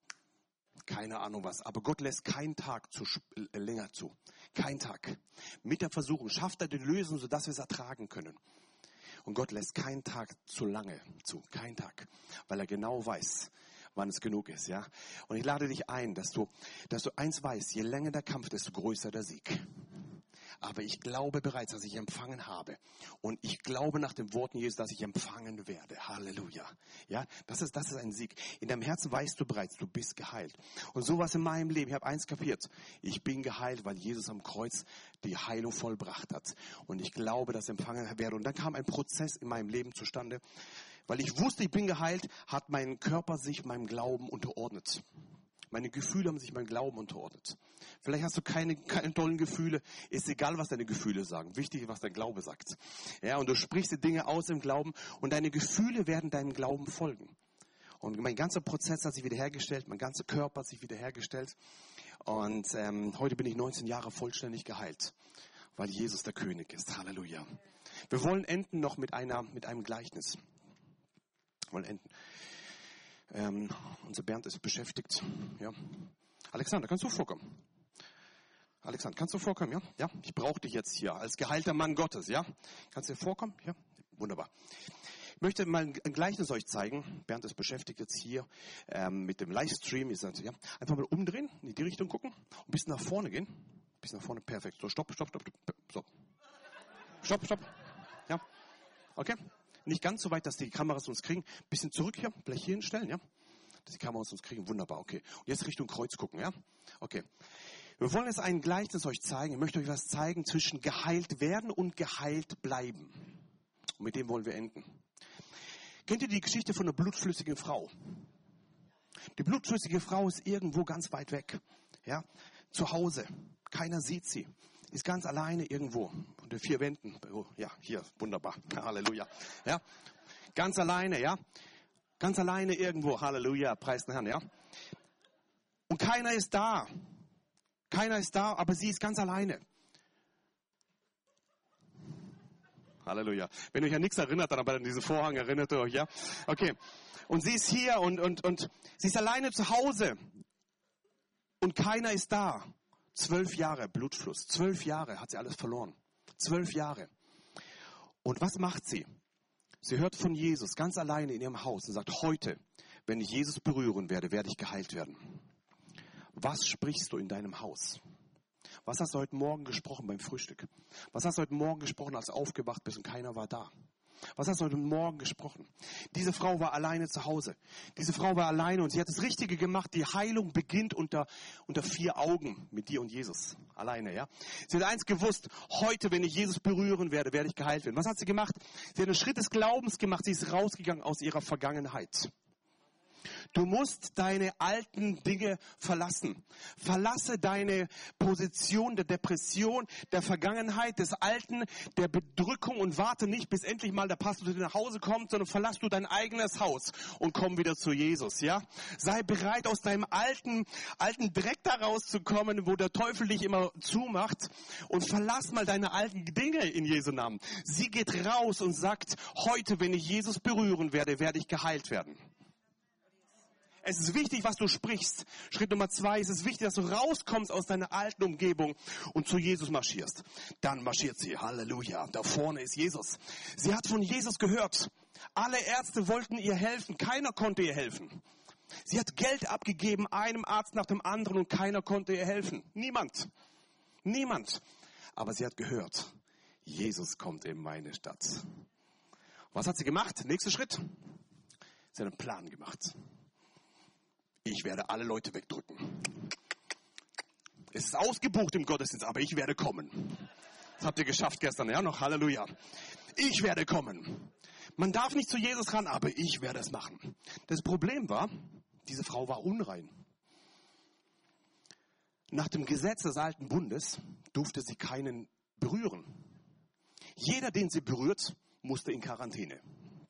keine Ahnung was. Aber Gott lässt keinen Tag zu, äh, länger zu. Kein Tag. Mit der Versuchung schafft er die Lösung, sodass wir es ertragen können. Und Gott lässt keinen Tag zu lange zu. Kein Tag. Weil er genau weiß, wann es genug ist, ja. Und ich lade dich ein, dass du, dass du eins weißt, je länger der Kampf, desto größer der Sieg. Aber ich glaube bereits, dass ich empfangen habe. Und ich glaube nach den Worten Jesus, dass ich empfangen werde. Halleluja. Ja, das ist, das ist ein Sieg. In deinem Herzen weißt du bereits, du bist geheilt. Und sowas in meinem Leben. Ich habe eins kapiert. Ich bin geheilt, weil Jesus am Kreuz die Heilung vollbracht hat. Und ich glaube, dass ich empfangen werde. Und dann kam ein Prozess in meinem Leben zustande. Weil ich wusste, ich bin geheilt, hat mein Körper sich meinem Glauben unterordnet. Meine Gefühle haben sich meinem Glauben unterordnet. Vielleicht hast du keine, keine tollen Gefühle. Ist egal, was deine Gefühle sagen. Wichtig ist, was dein Glaube sagt. Ja, und du sprichst die Dinge aus im Glauben und deine Gefühle werden deinem Glauben folgen. Und mein ganzer Prozess hat sich wiederhergestellt, mein ganzer Körper hat sich wiederhergestellt. Und ähm, heute bin ich neunzehn Jahre vollständig geheilt, weil Jesus der König ist. Halleluja. Wir wollen enden noch mit einer, mit einem Gleichnis. Wir wollen enden. Ähm, unser Bernd ist beschäftigt. Ja. Alexander, kannst du vorkommen? Alexander, kannst du vorkommen? Ja, ja. Ich brauche dich jetzt hier als geheilter Mann Gottes. Ja, kannst du vorkommen? Ja, wunderbar. Ich möchte mal ein Gleichnis euch zeigen. Bernd ist beschäftigt jetzt hier ähm, mit dem Livestream. Ja. Einfach mal umdrehen, in die Richtung gucken und ein bisschen nach vorne gehen. Ein bisschen nach vorne, perfekt. So, stopp, stopp, stopp. So. Stopp, stopp. Ja, okay. Nicht ganz so weit, dass die Kameras uns kriegen. Ein bisschen zurück hier, gleich hier hinstellen, ja? Dass die Kameras uns kriegen, wunderbar, okay. Und jetzt Richtung Kreuz gucken, ja? Okay. Wir wollen jetzt ein Gleichnis euch zeigen. Ich möchte euch was zeigen zwischen geheilt werden und geheilt bleiben. Und mit dem wollen wir enden. Kennt ihr die Geschichte von einer blutflüssigen Frau? Die blutflüssige Frau ist irgendwo ganz weit weg, ja? Zu Hause. Keiner sieht sie. Ist ganz alleine irgendwo unter vier Wänden. Ja, hier, wunderbar. Halleluja. Ja, ganz alleine, ja. Ganz alleine irgendwo. Halleluja, preis den Herrn, ja. Und keiner ist da. Keiner ist da, aber sie ist ganz alleine. Halleluja. Wenn ihr euch an nichts erinnert, dann aber an diesen Vorhang erinnert ihr euch, ja. Okay. Und sie ist hier und, und, und sie ist alleine zu Hause. Und keiner ist da. Zwölf Jahre Blutfluss. Zwölf Jahre hat sie alles verloren. Zwölf Jahre. Und was macht sie? Sie hört von Jesus ganz alleine in ihrem Haus und sagt, heute, wenn ich Jesus berühren werde, werde ich geheilt werden. Was sprichst du in deinem Haus? Was hast du heute Morgen gesprochen beim Frühstück? Was hast du heute Morgen gesprochen, als du aufgewacht bist und keiner war da? Was hast du heute Morgen gesprochen? Diese Frau war alleine zu Hause. Diese Frau war alleine und sie hat das Richtige gemacht. Die Heilung beginnt unter, unter vier Augen mit dir und Jesus. Alleine, ja. Sie hat eins gewusst. Heute, wenn ich Jesus berühren werde, werde ich geheilt werden. Was hat sie gemacht? Sie hat einen Schritt des Glaubens gemacht. Sie ist rausgegangen aus ihrer Vergangenheit. Du musst deine alten Dinge verlassen. Verlasse deine Position der Depression, der Vergangenheit, des Alten, der Bedrückung und warte nicht, bis endlich mal der Pastor zu dir nach Hause kommt, sondern verlass du dein eigenes Haus und komm wieder zu Jesus, ja? Sei bereit, aus deinem alten, alten Dreck da rauszukommen, wo der Teufel dich immer zumacht und verlass mal deine alten Dinge in Jesu Namen. Sie geht raus und sagt, heute, wenn ich Jesus berühren werde, werde ich geheilt werden. Es ist wichtig, was du sprichst. Schritt Nummer zwei, es ist wichtig, dass du rauskommst aus deiner alten Umgebung und zu Jesus marschierst. Dann marschiert sie. Halleluja. Da vorne ist Jesus. Sie hat von Jesus gehört. Alle Ärzte wollten ihr helfen. Keiner konnte ihr helfen. Sie hat Geld abgegeben, einem Arzt nach dem anderen und keiner konnte ihr helfen. Niemand. Niemand. Aber sie hat gehört, Jesus kommt in meine Stadt. Was hat sie gemacht? Nächster Schritt. Sie hat einen Plan gemacht. Ich werde alle Leute wegdrücken. Es ist ausgebucht im Gottesdienst, aber ich werde kommen. Das habt ihr geschafft gestern, ja noch? Halleluja. Ich werde kommen. Man darf nicht zu Jesus ran, aber ich werde es machen. Das Problem war, diese Frau war unrein. Nach dem Gesetz des alten Bundes durfte sie keinen berühren. Jeder, den sie berührt, musste in Quarantäne.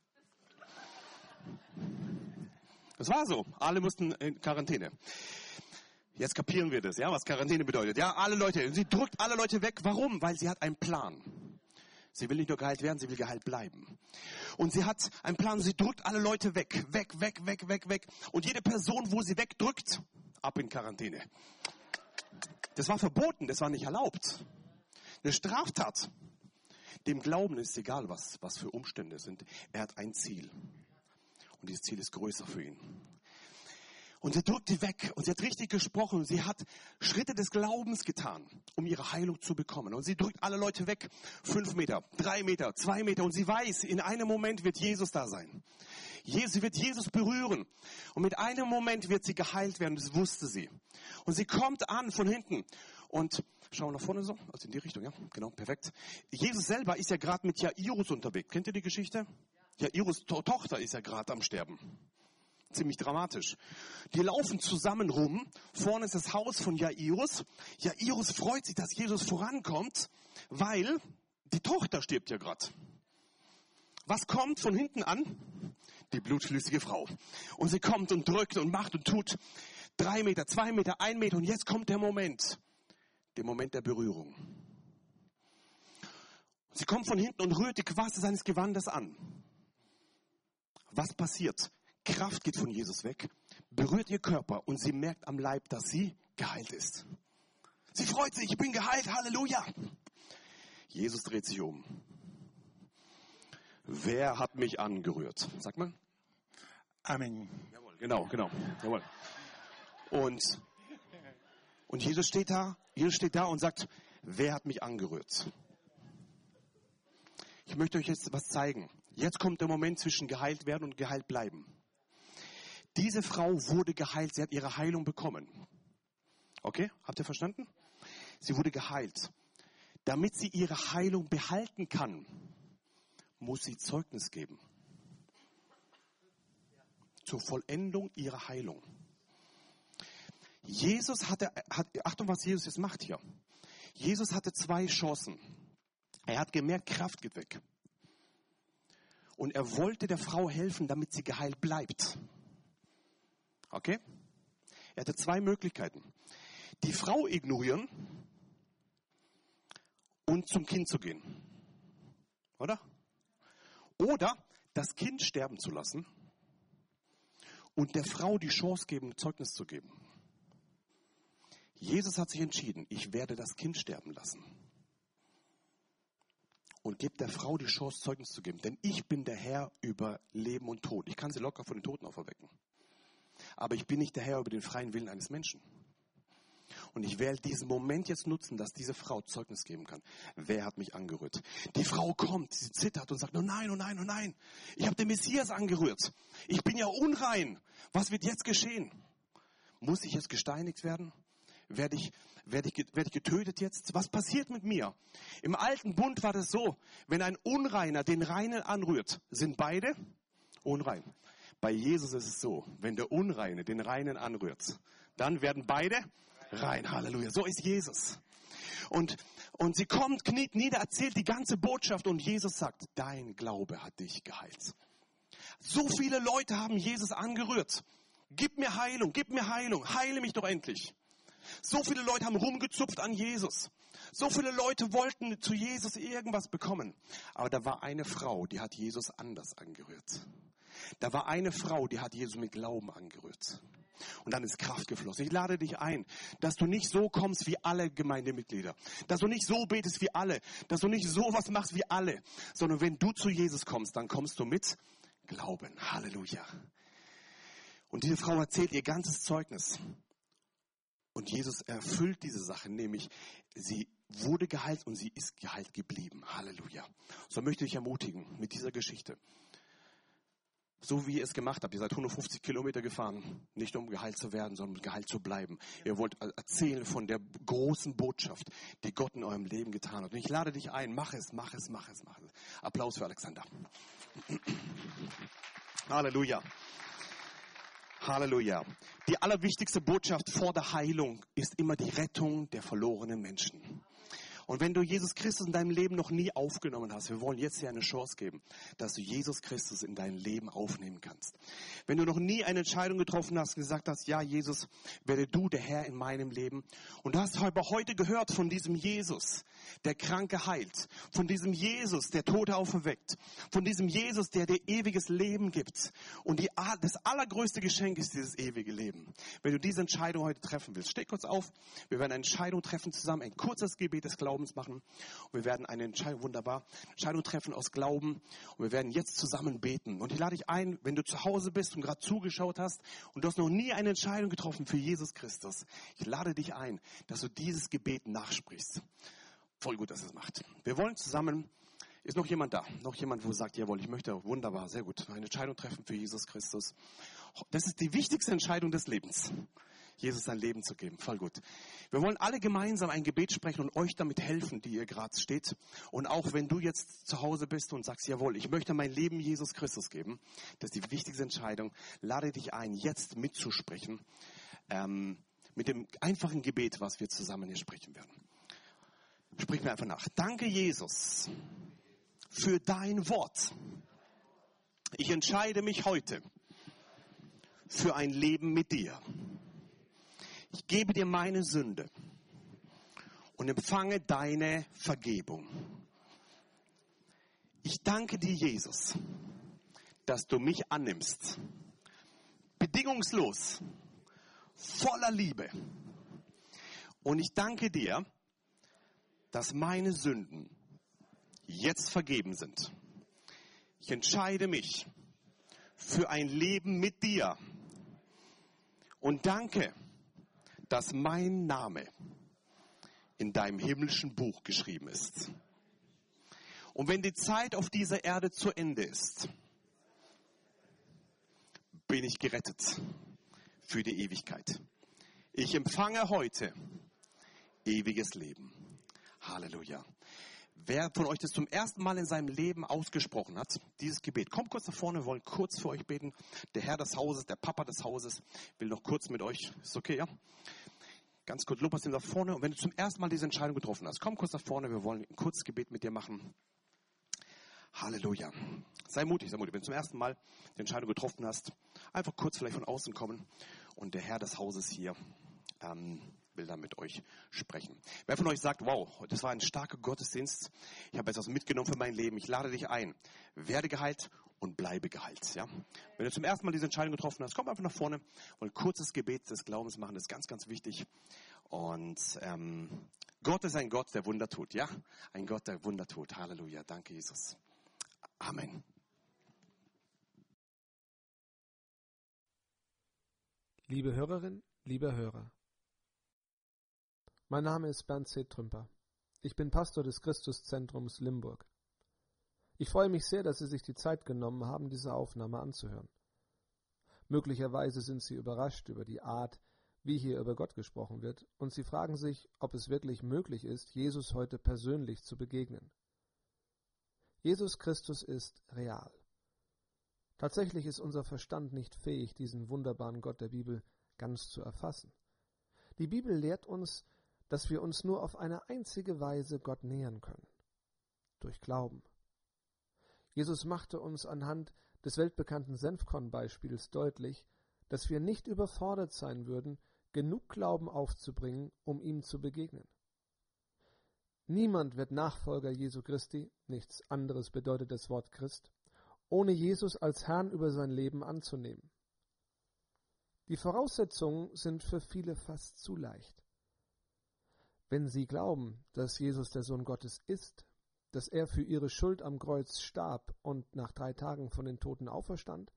Das war so. Alle mussten in Quarantäne. Jetzt kapieren wir das, ja, was Quarantäne bedeutet. Ja, alle Leute. Sie drückt alle Leute weg. Warum? Weil sie hat einen Plan. Sie will nicht nur geheilt werden, sie will geheilt bleiben. Und sie hat einen Plan, sie drückt alle Leute weg. Weg, weg, weg, weg, weg. Und jede Person, wo sie wegdrückt, ab in Quarantäne. Das war verboten, das war nicht erlaubt. Eine Straftat. Dem Glauben ist egal, was, was für Umstände sind. Er hat ein Ziel. Und dieses Ziel ist größer für ihn. Und sie drückt die weg und sie hat richtig gesprochen. Sie hat Schritte des Glaubens getan, um ihre Heilung zu bekommen. Und sie drückt alle Leute weg. Fünf Meter, drei Meter, zwei Meter. Und sie weiß, in einem Moment wird Jesus da sein. Sie wird Jesus berühren. Und mit einem Moment wird sie geheilt werden. Das wusste sie. Und sie kommt an von hinten. Und schauen wir nach vorne so, also in die Richtung, ja, genau, perfekt. Jesus selber ist ja gerade mit Jairus unterwegs. Kennt ihr die Geschichte? Jairus to- Tochter ist ja gerade am Sterben. Ziemlich dramatisch. Die laufen zusammen rum. Vorne ist das Haus von Jairus. Jairus freut sich, dass Jesus vorankommt, weil die Tochter stirbt ja gerade. Was kommt von hinten an? Die blutschlüssige Frau. Und sie kommt und drückt und macht und tut. Drei Meter, zwei Meter, ein Meter. Und jetzt kommt der Moment. Der Moment der Berührung. Sie kommt von hinten und rührt die Quaste seines Gewandes an. Was passiert? Kraft geht von Jesus weg, berührt ihr Körper und sie merkt am Leib, dass sie geheilt ist. Sie freut sich, ich bin geheilt, Halleluja. Jesus dreht sich um. Wer hat mich angerührt? Sag mal. Amen. Jawohl, genau, genau. Jawohl. Und, und Jesus steht da, Jesus steht da und sagt, wer hat mich angerührt? Ich möchte euch jetzt was zeigen. Jetzt kommt der Moment zwischen geheilt werden und geheilt bleiben. Diese Frau wurde geheilt, sie hat ihre Heilung bekommen. Okay, habt ihr verstanden? Sie wurde geheilt. Damit sie ihre Heilung behalten kann, muss sie Zeugnis geben. Zur Vollendung ihrer Heilung. Jesus hatte, hat, Achtung, was Jesus jetzt macht hier. Jesus hatte zwei Chancen. Er hat gemerkt, Kraft geht weg. Und er wollte der Frau helfen, damit sie geheilt bleibt. Okay? Er hatte zwei Möglichkeiten. Die Frau ignorieren und zum Kind zu gehen. Oder? Oder das Kind sterben zu lassen und der Frau die Chance geben, Zeugnis zu geben. Jesus hat sich entschieden, ich werde das Kind sterben lassen. Und gibt der Frau die Chance, Zeugnis zu geben. Denn ich bin der Herr über Leben und Tod. Ich kann sie locker von den Toten auferwecken. Aber ich bin nicht der Herr über den freien Willen eines Menschen. Und ich werde diesen Moment jetzt nutzen, dass diese Frau Zeugnis geben kann. Wer hat mich angerührt? Die Frau kommt, sie zittert und sagt, oh nein, oh nein, oh nein. Ich habe den Messias angerührt. Ich bin ja unrein. Was wird jetzt geschehen? Muss ich jetzt gesteinigt werden? Werde ich, werde ich, werde ich getötet jetzt? Was passiert mit mir? Im alten Bund war das so, wenn ein Unreiner den Reinen anrührt, sind beide unrein. Bei Jesus ist es so, wenn der Unreine den Reinen anrührt, dann werden beide rein. Halleluja. So ist Jesus. Und, und sie kommt, kniet nieder, erzählt die ganze Botschaft und Jesus sagt, dein Glaube hat dich geheilt. So viele Leute haben Jesus angerührt. Gib mir Heilung, gib mir Heilung, heile mich doch endlich. So viele Leute haben rumgezupft an Jesus. So viele Leute wollten zu Jesus irgendwas bekommen. Aber da war eine Frau, die hat Jesus anders angerührt. Da war eine Frau, die hat Jesus mit Glauben angerührt. Und dann ist Kraft geflossen. Ich lade dich ein, dass du nicht so kommst wie alle Gemeindemitglieder. Dass du nicht so betest wie alle. Dass du nicht so was machst wie alle. Sondern wenn du zu Jesus kommst, dann kommst du mit Glauben. Halleluja. Und diese Frau erzählt ihr ganzes Zeugnis. Und Jesus erfüllt diese Sache, nämlich sie wurde geheilt und sie ist geheilt geblieben. Halleluja. So möchte ich ermutigen mit dieser Geschichte. So wie ihr es gemacht habt, ihr seid hundertfünfzig Kilometer gefahren, nicht um geheilt zu werden, sondern um geheilt zu bleiben. Ihr wollt erzählen von der großen Botschaft, die Gott in eurem Leben getan hat. Und ich lade dich ein, mach es, mach es, mach es, mach es. Applaus für Alexander. Halleluja. Halleluja. Die allerwichtigste Botschaft vor der Heilung ist immer die Rettung der verlorenen Menschen. Und wenn du Jesus Christus in deinem Leben noch nie aufgenommen hast, wir wollen jetzt dir eine Chance geben, dass du Jesus Christus in dein Leben aufnehmen kannst. Wenn du noch nie eine Entscheidung getroffen hast und gesagt hast, ja Jesus, werde du der Herr in meinem Leben. Und du hast aber heute gehört von diesem Jesus, der Kranke heilt, von diesem Jesus, der Tote auferweckt, von diesem Jesus, der dir ewiges Leben gibt. Und die, das allergrößte Geschenk ist dieses ewige Leben. Wenn du diese Entscheidung heute treffen willst, steh kurz auf, wir werden eine Entscheidung treffen zusammen, ein kurzes Gebet des Glaubens machen und wir werden eine Entscheidung, wunderbar, Entscheidung treffen aus Glauben und wir werden jetzt zusammen beten. Und ich lade dich ein, wenn du zu Hause bist und gerade zugeschaut hast und du hast noch nie eine Entscheidung getroffen für Jesus Christus, ich lade dich ein, dass du dieses Gebet nachsprichst. Voll gut, dass es macht. Wir wollen zusammen, ist noch jemand da? Noch jemand, wo sagt, jawohl, ich möchte, wunderbar, sehr gut, eine Entscheidung treffen für Jesus Christus. Das ist die wichtigste Entscheidung des Lebens. Jesus sein Leben zu geben. Voll gut. Wir wollen alle gemeinsam ein Gebet sprechen und euch damit helfen, die ihr gerade steht. Und auch wenn du jetzt zu Hause bist und sagst, jawohl, ich möchte mein Leben Jesus Christus geben, das ist die wichtigste Entscheidung, lade dich ein, jetzt mitzusprechen, ähm, mit dem einfachen Gebet, was wir zusammen hier sprechen werden. Sprich mir einfach nach. Danke, Jesus, für dein Wort. Ich entscheide mich heute für ein Leben mit dir. Ich gebe dir meine Sünde und empfange deine Vergebung. Ich danke dir, Jesus, dass du mich annimmst, bedingungslos, voller Liebe. Und ich danke dir, dass meine Sünden jetzt vergeben sind. Ich entscheide mich für ein Leben mit dir und danke, dass mein Name in deinem himmlischen Buch geschrieben ist. Und wenn die Zeit auf dieser Erde zu Ende ist, bin ich gerettet für die Ewigkeit. Ich empfange heute ewiges Leben. Halleluja. Wer von euch das zum ersten Mal in seinem Leben ausgesprochen hat, dieses Gebet, kommt kurz nach vorne, wir wollen kurz für euch beten. Der Herr des Hauses, der Papa des Hauses will noch kurz mit euch, ist okay, ja? Ganz kurz, Lukas, nach vorne. Und wenn du zum ersten Mal diese Entscheidung getroffen hast, komm kurz nach vorne, wir wollen ein kurzes Gebet mit dir machen. Halleluja. Sei mutig, sei mutig. Wenn du zum ersten Mal die Entscheidung getroffen hast, einfach kurz vielleicht von außen kommen und der Herr des Hauses hier ähm, will dann mit euch sprechen. Wer von euch sagt, wow, das war ein starker Gottesdienst, ich habe jetzt was mitgenommen für mein Leben, ich lade dich ein, werde geheilt und bleibe geheilt. Ja? Wenn du zum ersten Mal diese Entscheidung getroffen hast, komm einfach nach vorne und ein kurzes Gebet des Glaubens machen, das ist ganz, ganz wichtig. Und ähm, Gott ist ein Gott, der Wunder tut. Ja, ein Gott, der Wunder tut. Halleluja, danke Jesus. Amen. Liebe Hörerin, lieber Hörer, mein Name ist Bernd C. Trümper. Ich bin Pastor des Christuszentrums Limburg. Ich freue mich sehr, dass Sie sich die Zeit genommen haben, diese Aufnahme anzuhören. Möglicherweise sind Sie überrascht über die Art, wie hier über Gott gesprochen wird, und Sie fragen sich, ob es wirklich möglich ist, Jesus heute persönlich zu begegnen. Jesus Christus ist real. Tatsächlich ist unser Verstand nicht fähig, diesen wunderbaren Gott der Bibel ganz zu erfassen. Die Bibel lehrt uns, dass wir uns nur auf eine einzige Weise Gott nähern können: durch Glauben. Jesus machte uns anhand des weltbekannten Senfkorn-Beispiels deutlich, dass wir nicht überfordert sein würden, genug Glauben aufzubringen, um ihm zu begegnen. Niemand wird Nachfolger Jesu Christi, nichts anderes bedeutet das Wort Christ, ohne Jesus als Herrn über sein Leben anzunehmen. Die Voraussetzungen sind für viele fast zu leicht. Wenn sie glauben, dass Jesus der Sohn Gottes ist, dass er für ihre Schuld am Kreuz starb und nach drei Tagen von den Toten auferstand,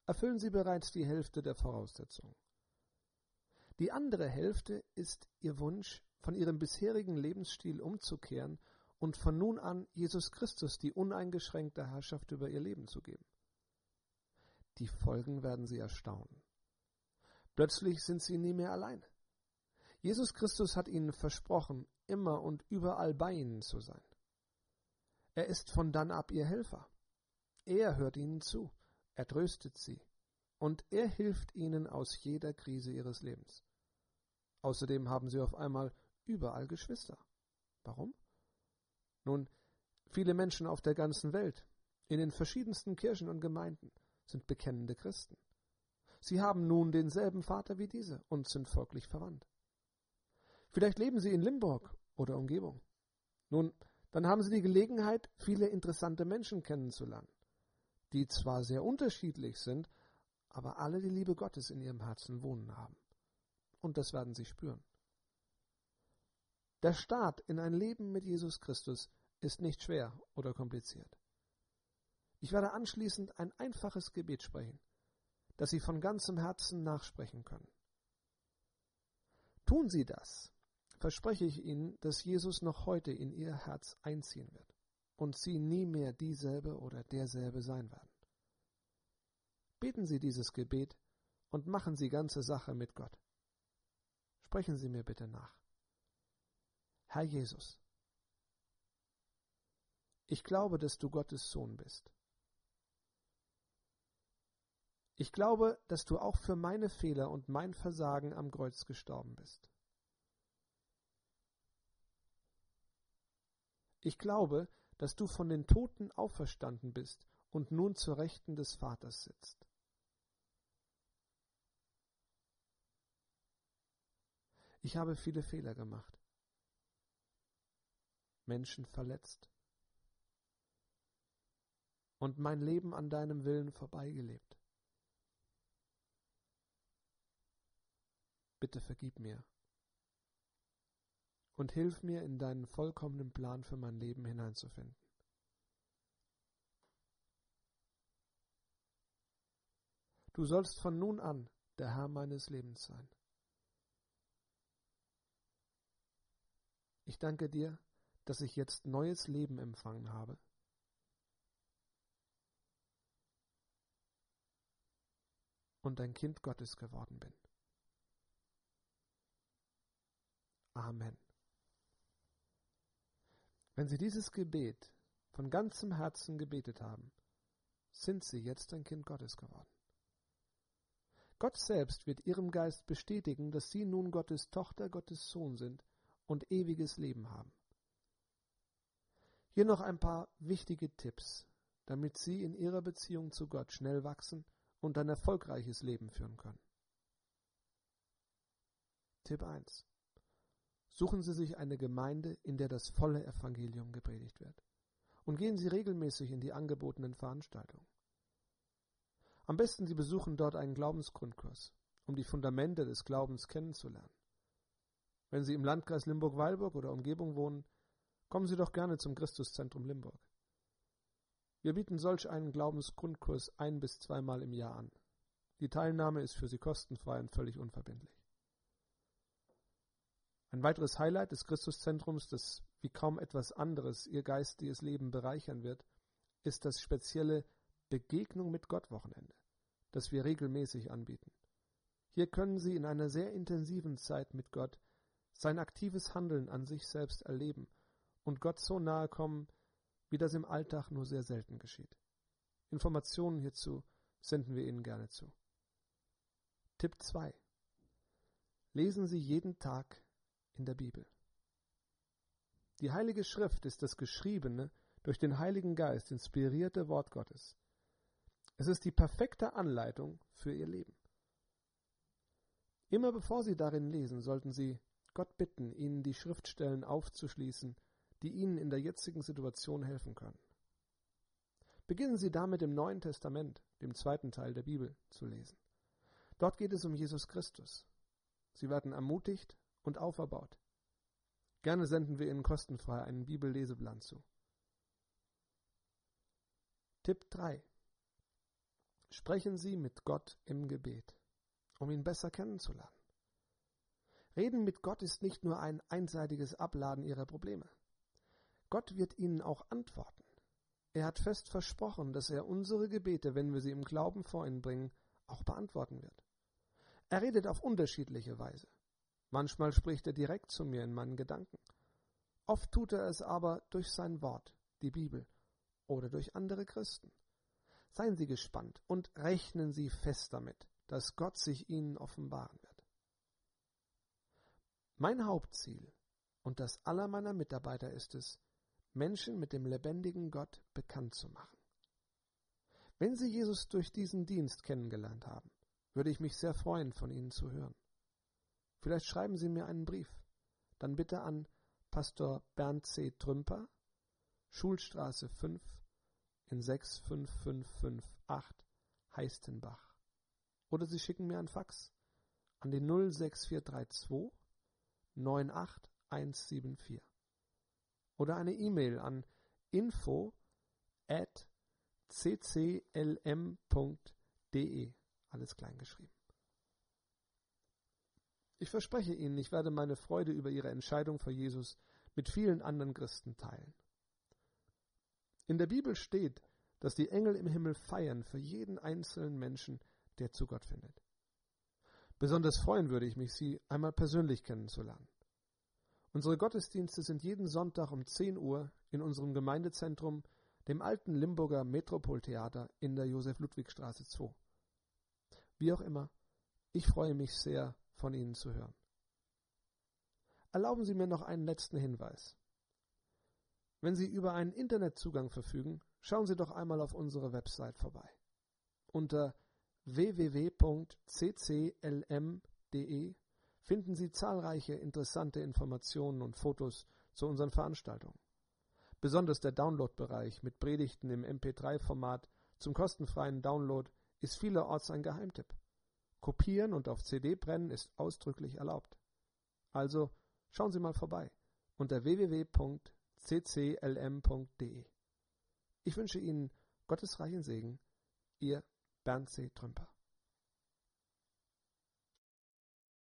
erfüllen sie bereits die Hälfte der Voraussetzungen. Die andere Hälfte ist ihr Wunsch, von ihrem bisherigen Lebensstil umzukehren und von nun an Jesus Christus die uneingeschränkte Herrschaft über ihr Leben zu geben. Die Folgen werden sie erstaunen. Plötzlich sind sie nie mehr allein. Jesus Christus hat ihnen versprochen, immer und überall bei ihnen zu sein. Er ist von dann ab ihr Helfer. Er hört ihnen zu, er tröstet sie und er hilft ihnen aus jeder Krise ihres Lebens. Außerdem haben sie auf einmal überall Geschwister. Warum? Nun, viele Menschen auf der ganzen Welt, in den verschiedensten Kirchen und Gemeinden, sind bekennende Christen. Sie haben nun denselben Vater wie diese und sind folglich verwandt. Vielleicht leben sie in Limburg oder Umgebung. Nun, dann haben sie die Gelegenheit, viele interessante Menschen kennenzulernen, die zwar sehr unterschiedlich sind, aber alle die Liebe Gottes in ihrem Herzen wohnen haben. Und das werden sie spüren. Der Start in ein Leben mit Jesus Christus ist nicht schwer oder kompliziert. Ich werde anschließend ein einfaches Gebet sprechen, das Sie von ganzem Herzen nachsprechen können. Tun Sie das, verspreche ich Ihnen, dass Jesus noch heute in Ihr Herz einziehen wird und Sie nie mehr dieselbe oder derselbe sein werden. Beten Sie dieses Gebet und machen Sie ganze Sache mit Gott. Sprechen Sie mir bitte nach. Herr Jesus, ich glaube, dass du Gottes Sohn bist. Ich glaube, dass du auch für meine Fehler und mein Versagen am Kreuz gestorben bist. Ich glaube, dass du von den Toten auferstanden bist und nun zur Rechten des Vaters sitzt. Ich habe viele Fehler gemacht, Menschen verletzt und mein Leben an deinem Willen vorbeigelebt. Bitte vergib mir und hilf mir, in deinen vollkommenen Plan für mein Leben hineinzufinden. Du sollst von nun an der Herr meines Lebens sein. Ich danke dir, dass ich jetzt neues Leben empfangen habe. Und ein Kind Gottes geworden bin. Amen. Wenn Sie dieses Gebet von ganzem Herzen gebetet haben, sind Sie jetzt ein Kind Gottes geworden. Gott selbst wird Ihrem Geist bestätigen, dass Sie nun Gottes Tochter, Gottes Sohn sind und ewiges Leben haben. Hier noch ein paar wichtige Tipps, damit Sie in Ihrer Beziehung zu Gott schnell wachsen und ein erfolgreiches Leben führen können. Tipp eins. Suchen Sie sich eine Gemeinde, in der das volle Evangelium gepredigt wird. Und gehen Sie regelmäßig in die angebotenen Veranstaltungen. Am besten Sie besuchen dort einen Glaubensgrundkurs, um die Fundamente des Glaubens kennenzulernen. Wenn Sie im Landkreis Limburg-Weilburg oder Umgebung wohnen, kommen Sie doch gerne zum Christuszentrum Limburg. Wir bieten solch einen Glaubensgrundkurs ein- bis zweimal im Jahr an. Die Teilnahme ist für Sie kostenfrei und völlig unverbindlich. Ein weiteres Highlight des Christuszentrums, das wie kaum etwas anderes Ihr geistiges Leben bereichern wird, ist das spezielle Begegnung mit Gott Wochenende, das wir regelmäßig anbieten. Hier können Sie in einer sehr intensiven Zeit mit Gott sein aktives Handeln an sich selbst erleben und Gott so nahe kommen, wie das im Alltag nur sehr selten geschieht. Informationen hierzu senden wir Ihnen gerne zu. Tipp zwei. Lesen Sie jeden Tag in der Bibel. Die Heilige Schrift ist das geschriebene, durch den Heiligen Geist inspirierte Wort Gottes. Es ist die perfekte Anleitung für Ihr Leben. Immer bevor Sie darin lesen, sollten Sie Gott bitten, Ihnen die Schriftstellen aufzuschließen, die Ihnen in der jetzigen Situation helfen können. Beginnen Sie damit im Neuen Testament, dem zweiten Teil der Bibel, zu lesen. Dort geht es um Jesus Christus. Sie werden ermutigt und auferbaut. Gerne senden wir Ihnen kostenfrei einen Bibelleseplan zu. Tipp drei. Sprechen Sie mit Gott im Gebet, um ihn besser kennenzulernen. Reden mit Gott ist nicht nur ein einseitiges Abladen Ihrer Probleme. Gott wird Ihnen auch antworten. Er hat fest versprochen, dass er unsere Gebete, wenn wir sie im Glauben vor ihn bringen, auch beantworten wird. Er redet auf unterschiedliche Weise. Manchmal spricht er direkt zu mir in meinen Gedanken. Oft tut er es aber durch sein Wort, die Bibel, oder durch andere Christen. Seien Sie gespannt und rechnen Sie fest damit, dass Gott sich Ihnen offenbaren wird. Mein Hauptziel und das aller meiner Mitarbeiter ist es, Menschen mit dem lebendigen Gott bekannt zu machen. Wenn Sie Jesus durch diesen Dienst kennengelernt haben, würde ich mich sehr freuen, von Ihnen zu hören. Vielleicht schreiben Sie mir einen Brief, dann bitte an Pastor Bernd C. Trümper, Schulstraße fünf in sechs fünf fünf fünf acht Heistenbach. Oder Sie schicken mir ein Fax an die null sechs vier drei zwei neun acht eins sieben vier. Oder eine E-Mail an info at c c l m punkt d e, alles klein geschrieben. Ich verspreche Ihnen, ich werde meine Freude über Ihre Entscheidung für Jesus mit vielen anderen Christen teilen. In der Bibel steht, dass die Engel im Himmel feiern für jeden einzelnen Menschen, der zu Gott findet. Besonders freuen würde ich mich, Sie einmal persönlich kennenzulernen. Unsere Gottesdienste sind jeden Sonntag um zehn Uhr in unserem Gemeindezentrum, dem alten Limburger Metropoltheater in der Josef-Ludwig-Straße zwei. Wie auch immer, ich freue mich sehr, von Ihnen zu hören. Erlauben Sie mir noch einen letzten Hinweis. Wenn Sie über einen Internetzugang verfügen, schauen Sie doch einmal auf unsere Website vorbei. Unter w w w punkt c c l m punkt d e finden Sie zahlreiche interessante Informationen und Fotos zu unseren Veranstaltungen. Besonders der Download-Bereich mit Predigten im M P drei Format zum kostenfreien Download ist vielerorts ein Geheimtipp. Kopieren und auf C D brennen ist ausdrücklich erlaubt. Also schauen Sie mal vorbei unter w w w punkt c c l m punkt d e. Ich wünsche Ihnen Gottes reichen Segen, Ihr Bernd C. Trümper.